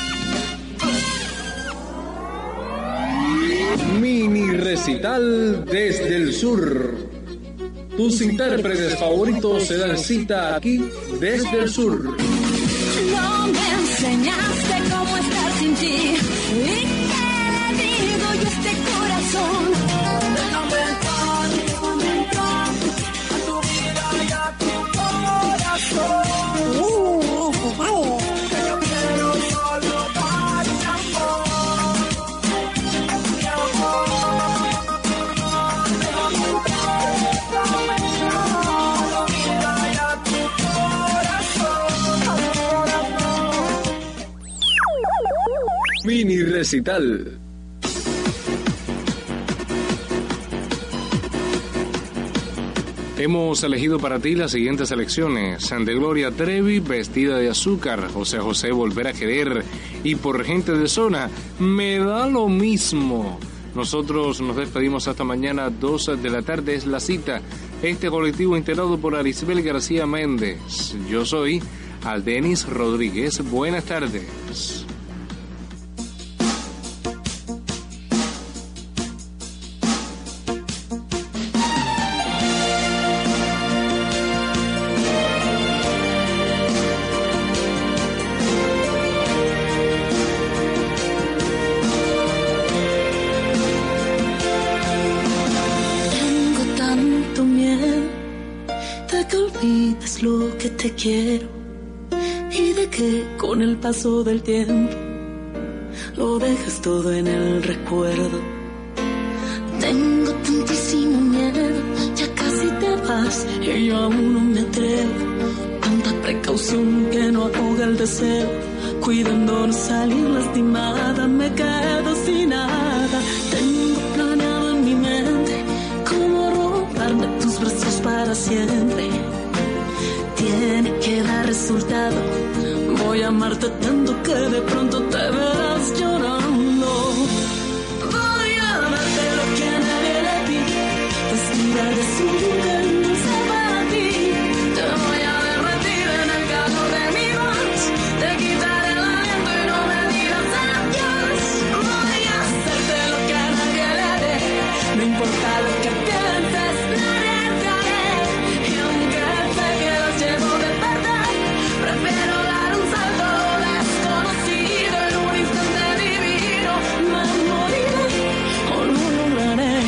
Mini recital desde el sur. Tus intérpretes favoritos se dan cita aquí desde el sur. No me enseñaste cómo estar sin ti. ¿Y qué le digo yo a este corazón? Déjame entrar, déjame entrar a tu vida y a tu corazón. Uh, Que yo quiero solo darte amor. Mi amor. Déjame entrar, déjame entrar a tu vida y a tu corazón. Mini recital. Hemos elegido para ti las siguientes selecciones: de Gloria Trevi, Vestida de Azúcar, José José, Volver a Querer, y por Gente de Zona, Me da lo mismo. Nosotros nos despedimos hasta mañana, dos de la tarde es la cita. Este colectivo integrado por Arisbel García Méndez. Yo soy Aldenis Rodríguez. Buenas tardes. que olvides lo que te quiero y de que con el paso del tiempo lo dejes todo en el recuerdo. Tengo tantísimo miedo, ya casi te vas y yo aún no me atrevo. Tanta precaución que no ahoga el deseo, cuidando no salir lastimada, me quedo sin nada. Tengo planeado en mi mente cómo robarme tus brazos para siempre. Tiene que dar resultado, voy a amarte tanto que de pronto te verás llorando. Voy a darte lo que nadie le pide, vestida de azul en dulce para ti. Te voy a derretir en el calor de mi voz, te quitaré el aliento y no me digas adiós. Voy a hacerte lo que a nadie le dé, no importa lo que pienses, no arriesgaré. Y aunque te quedas llevo de perder, prefiero dar un salto desconocido en un instante divino. Me moriré o no lograré.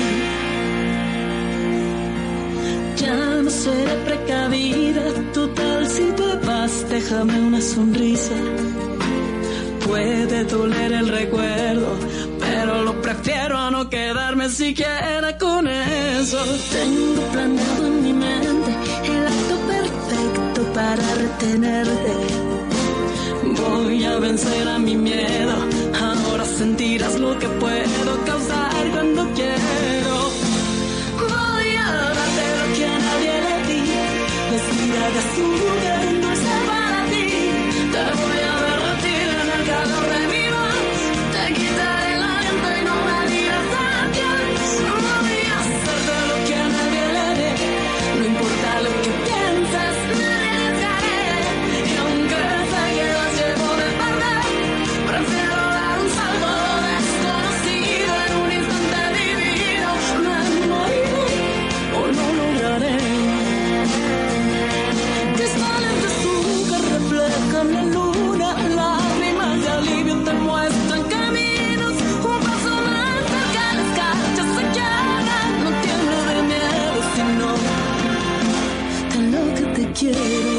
Ya no seré precavida, total si te vas, déjame una sonrisa. Puede doler el recuerdo, pero lo prefiero a no quedarme siquiera con eso. Tengo planeado en mi mente el acto perfecto para retenerte. Voy a vencer a mi miedo, ahora sentirás lo que puedo causar cuando quiero. Voy a darte lo que a nadie le di, vestida de azul en dulce para ti. Te voy a derretir en el calor de mi voz, te quitaré el aliento y no me digas adiós. Voy a hacerte lo que a nadie le dé, no importa lo que pienses, me arriesgaré. Y aunque te quedas llevo de perder, prefiero dar un salto desconocido en un instante divino. Me moriré o no lograré. Cristales de azúcar reflejan la luna, lágrimas de alivio te muestran caminos. Un paso más cerca las calles se llegan, no tiemblo de miedo, sino de lo que te quiero.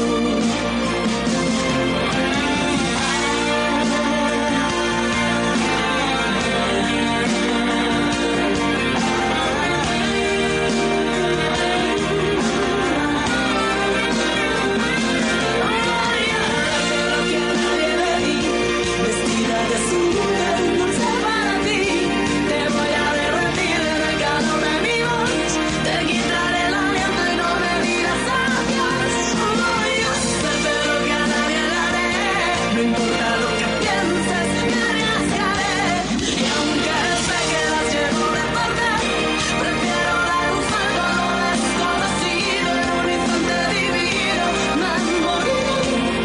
Vestida de azul en dulce para ti, te voy a derretir en el calor de mi voz, te quitaré el aliento y no me digas adiós. Voy a hacerte lo que a nadie le haré, no importa lo que pienses, me arriesgaré. Y aunque te quedas lleno de perder, prefiero dar un salto a lo desconocido en un instante divino. Me moriré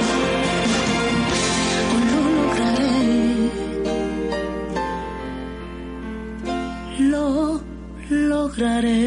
o no lograré. Lo lograré.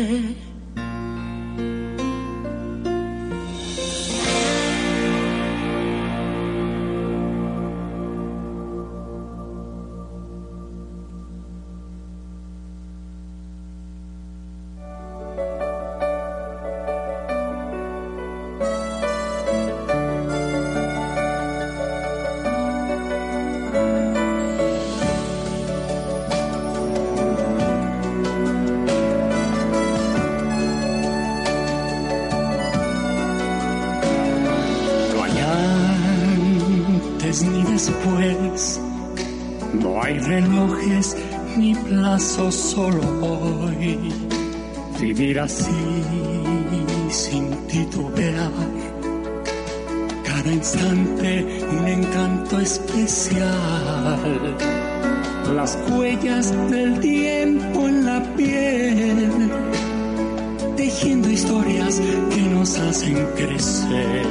No hay antes ni después, no hay relojes ni plazos, solo hoy. Vivir así sin titubear, cada instante un encanto especial. Las huellas del tiempo en la piel, tejiendo historias que nos hacen crecer.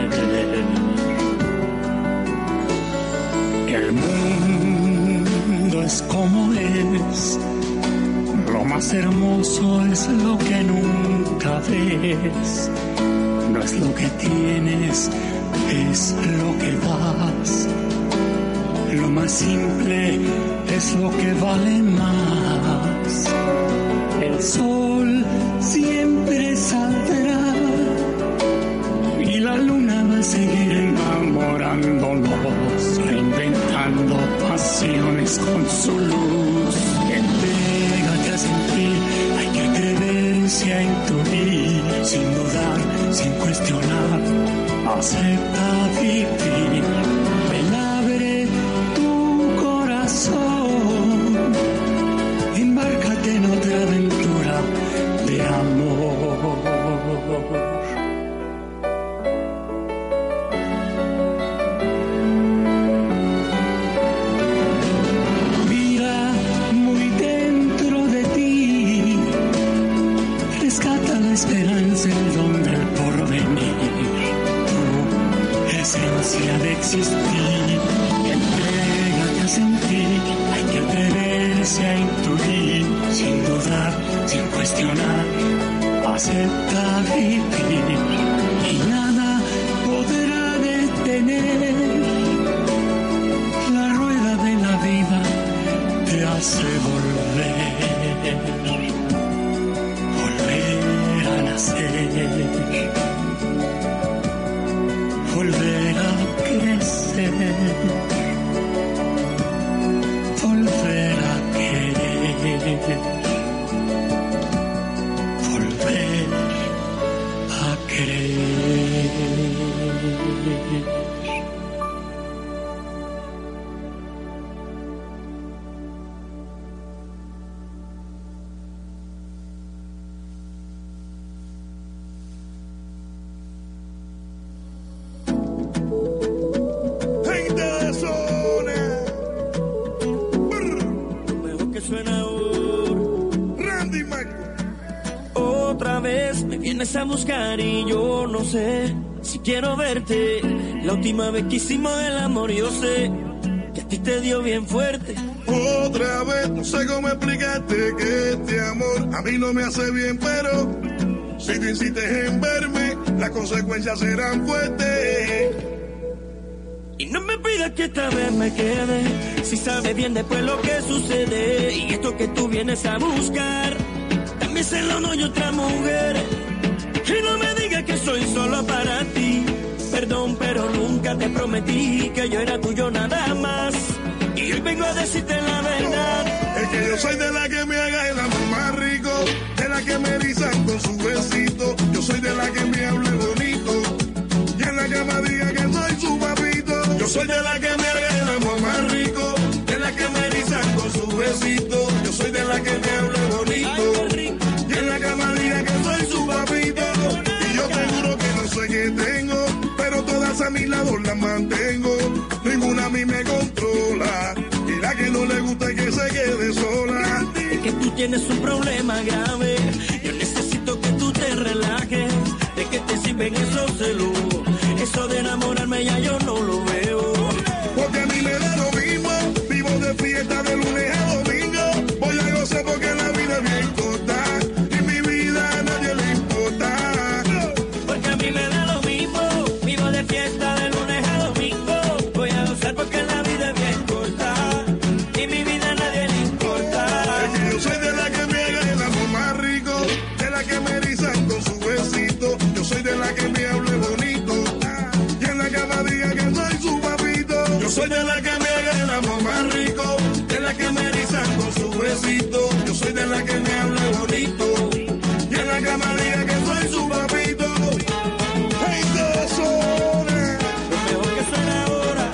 El mundo es como es, lo más hermoso es lo que nunca ves. No es lo que tienes, es lo que das. Lo más simple es lo que vale más. El sol siempre saldrá canciones con su luz. Entrégate a sentir, hay que atreverse a intuir, sin dudar, sin cuestionar, acepta vivir. Ven, abre tu corazón, embárcate en otra aventura de amor. Mira muy dentro de ti, rescata la esperanza, el don del porvenir, tu esencia de existir. Entrégate a sentir, hay que atreverse a intuir, sin dudar, sin cuestionar, acepta vivir y nada podrá detener la rueda de la vida, te hace volver, volver a nacer, volver a crecer, volver a querer, volver a querer. Gente de zona, Lo mejor que suena ahora. Randy Marco. Otra vez me vienes a buscar y yo no sé si quiero verte. La última vez que hicimos el amor yo sé que a ti te dio bien fuerte. Otra vez, no sé cómo explicarte que este amor a mí no me hace bien, pero si tú insistes en verme, las consecuencias serán fuertes. Y no me pidas que esta vez me quede, si sabes bien después lo que sucede. Y esto que tú vienes a buscar, también se lo doy a otra mujer. Y no me digas que soy solo para ti. Perdón, pero nunca te prometí que yo era tuyo nada más. Y hoy vengo a decirte la verdad. Es que yo soy de la que me haga el amor más rico, de la que me erizan con su besito. Yo soy de la que me hable bonito y en la cama diga que soy su papito. Yo soy de la que me haga el amor más rico, de la que me erizan con su besito. Yo soy de la que me hable bonito y en la cama diga que soy su papito. Y yo te juro que no sé qué tengo, pero todas a mi lado las mantengo. Ninguna a mí me controla y la que no le gusta es que se quede sola. Es que tú tienes un problema grave. Yo necesito que tú te relajes. ¿De qué te sirven esos celos? Eso de enamorarme ya yo no lo veo. Porque a mí me da lo mismo. Vivo de fiesta de lunes a domingo. Voy a gozar porque la vida es bien corta y mi vida a nadie le importa. Porque a mí me da lo mismo. Vivo de fiesta de lunes a domingo. Voy a gozar porque la vida es bien corta y mi vida a nadie le importa. Es que yo soy de la que me haga el amor más rico, de la que me erizan con su besito. Yo soy de la que me hable bonito y en la cama diga que soy su papito. Yo soy de la que me haga el amor más rico, de la que me erizan con su besito. Yo soy de la que me hable bonito y en la cama diga que soy su papito. Hey, zona. Lo mejor que suena ahora.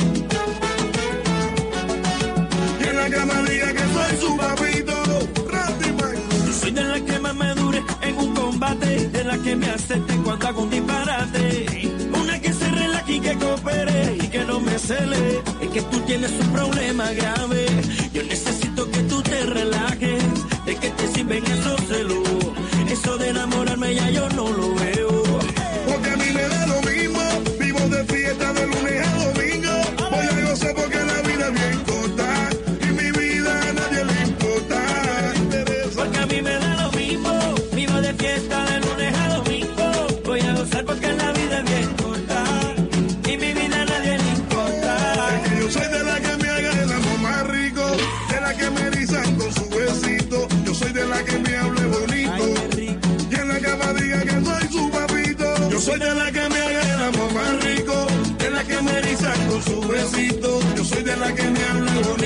Y en la cama diga que soy su papito. Randy Marco. Yo soy de la que más me dure en un combate, de la que me acepte cuando hago un disparate. Una que se relaje y que coopere y que no me cele. Es que tú tienes un problema grave. Yo necesito que tú te relajes. ¿De qué te sirven esos celos? Eso de enamorarme ya yo no lo veo. Porque a mí me da lo mismo. Vivo de fiesta de lunes a domingo. Voy a gozar porque la vida es bien corta y mi vida a nadie le importa. Porque a mí me da lo mismo. Vivo de fiesta de lunes a domingo. Voy a gozar porque la vida es bien corta y mi vida a nadie le importa. Es que yo soy de la que me haga el amor más rico, de la que me erizan con su besito. Yo soy de la que me hable bonito y en la cama diga que soy su papito. Yo soy de la que me haga el amor más rico, de la que me erizan con su besito. Yo soy de la que me hable bonito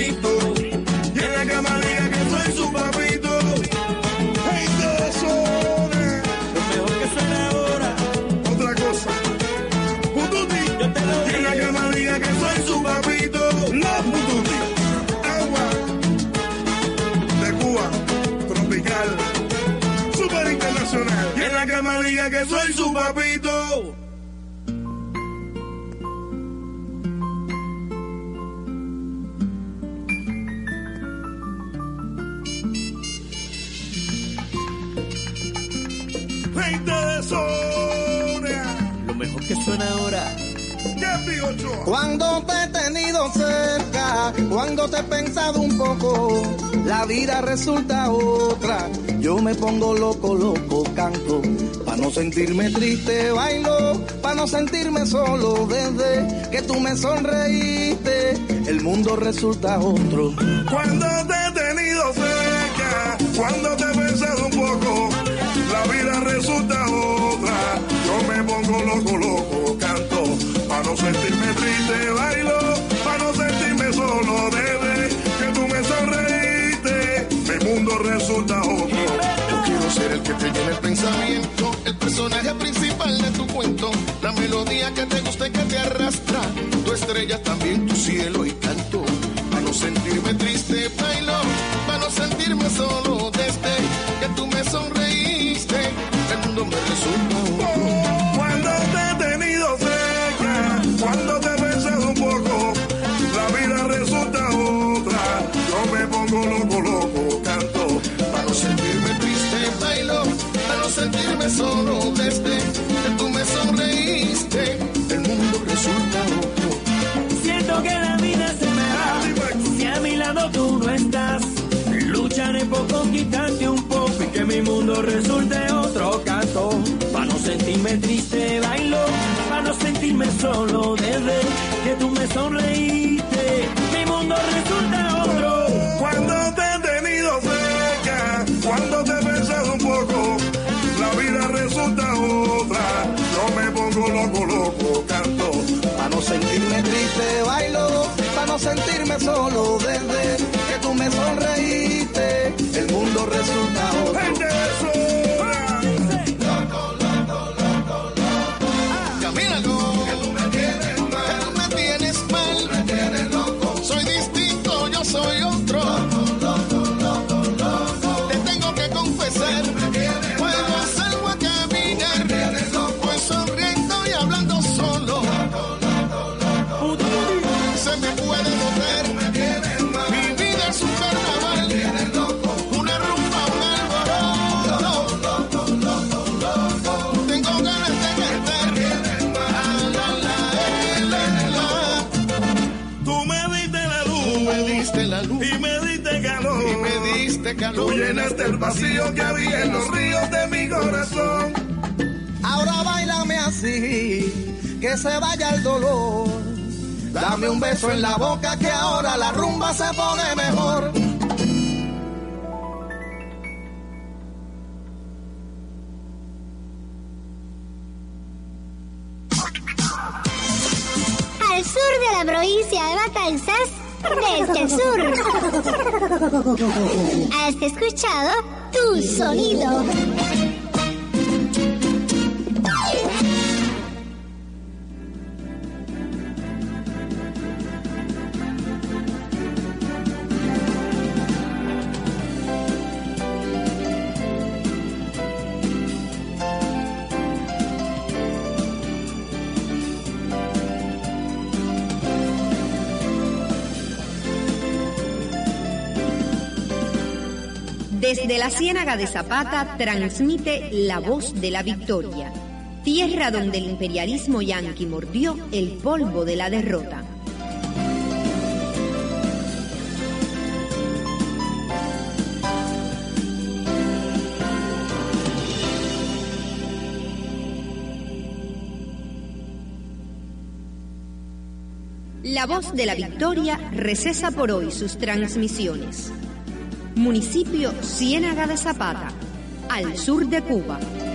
la cama diga que soy su papito. veinte de zona. Lo mejor que suena ahora. Cuando te he tenido cerca, cuando te he pensado un poco, la vida resulta otra. Yo me pongo loco, loco, canto. Pa' no sentirme triste, bailo. Pa' no sentirme solo, desde que tú me sonreíste, el mundo resulta otro. Cuando te he tenido cerca, cuando te he pensado un poco, la vida resulta otra. Yo me pongo loco, loco, canto. Pa' no sentirme triste, bailo. Pa' no sentirme solo, desde que tú me sonreíste, mi mundo resulta otro. Yo quiero ser el que te llene el pensamiento, el personaje principal de tu cuento, la melodía que te gusta y que te arrastra, tu estrella también, tu cielo y canto. Pa' no sentirme triste, bailo. Pa' no sentirme solo, desde que tú me sonreíste, el mundo me resulta otro. Cuando te he tenido cerca, cuando te he pensado un poco, la vida resulta otra. Yo me pongo loco, loco, canto. Para no sentirme triste, bailo. Para no sentirme solo, desde que tú me sonreíste, el mundo resulta otro. Siento que la vida se me va, si a mi lado tú no estás. Lucharé por conquistarte un poco y que mi mundo resulte otro canto. Para no sentirme triste, bailo. Para no sentirme solo, desde que tú me sonreíste, mi mundo resulta otro. Cuando te he tenido cerca, cuando te he pensado un poco, la vida resulta otra. Yo me pongo loco, loco, canto. Para no sentirme triste, bailo. Para no sentirme solo, desde que tú me sonreíste, el mundo resulta otro. Gente de zona. Loco, loco, loco, loco. Camínalo. Que tú me tienes mal. Que tú me tienes mal. Tú me tienes loco. Soy distinto, yo soy otro. Loco, loco, loco, loco. Te tengo que confesar. Puedo hacerlo a caminar. Me tienes loco. Pues sonriendo y hablando solo. Loco, loco, loco, loco. Se me puede notar. Mi vida es un carnaval. Una rumba, un alboroto. Loco, loco, loco. Tengo ganas de cantar. La, la, la, la, la. Tú me diste la luz. Tú me diste la luz. Y me diste calor. Y me diste calor. Tú llenaste el vacío que había en los ríos de mi corazón. Ahora báilame así, que se vaya el dolor. Dame un beso en la boca que ahora la rumba se pone mejor. Al sur de la provincia de Matanzas, desde el sur, has escuchado Tu Sonido. Desde la Ciénaga de Zapata transmite La Voz de la Victoria, tierra donde el imperialismo yanqui mordió el polvo de la derrota. La Voz de la Victoria recesa por hoy sus transmisiones. Municipio Ciénaga de Zapata, al sur de Cuba.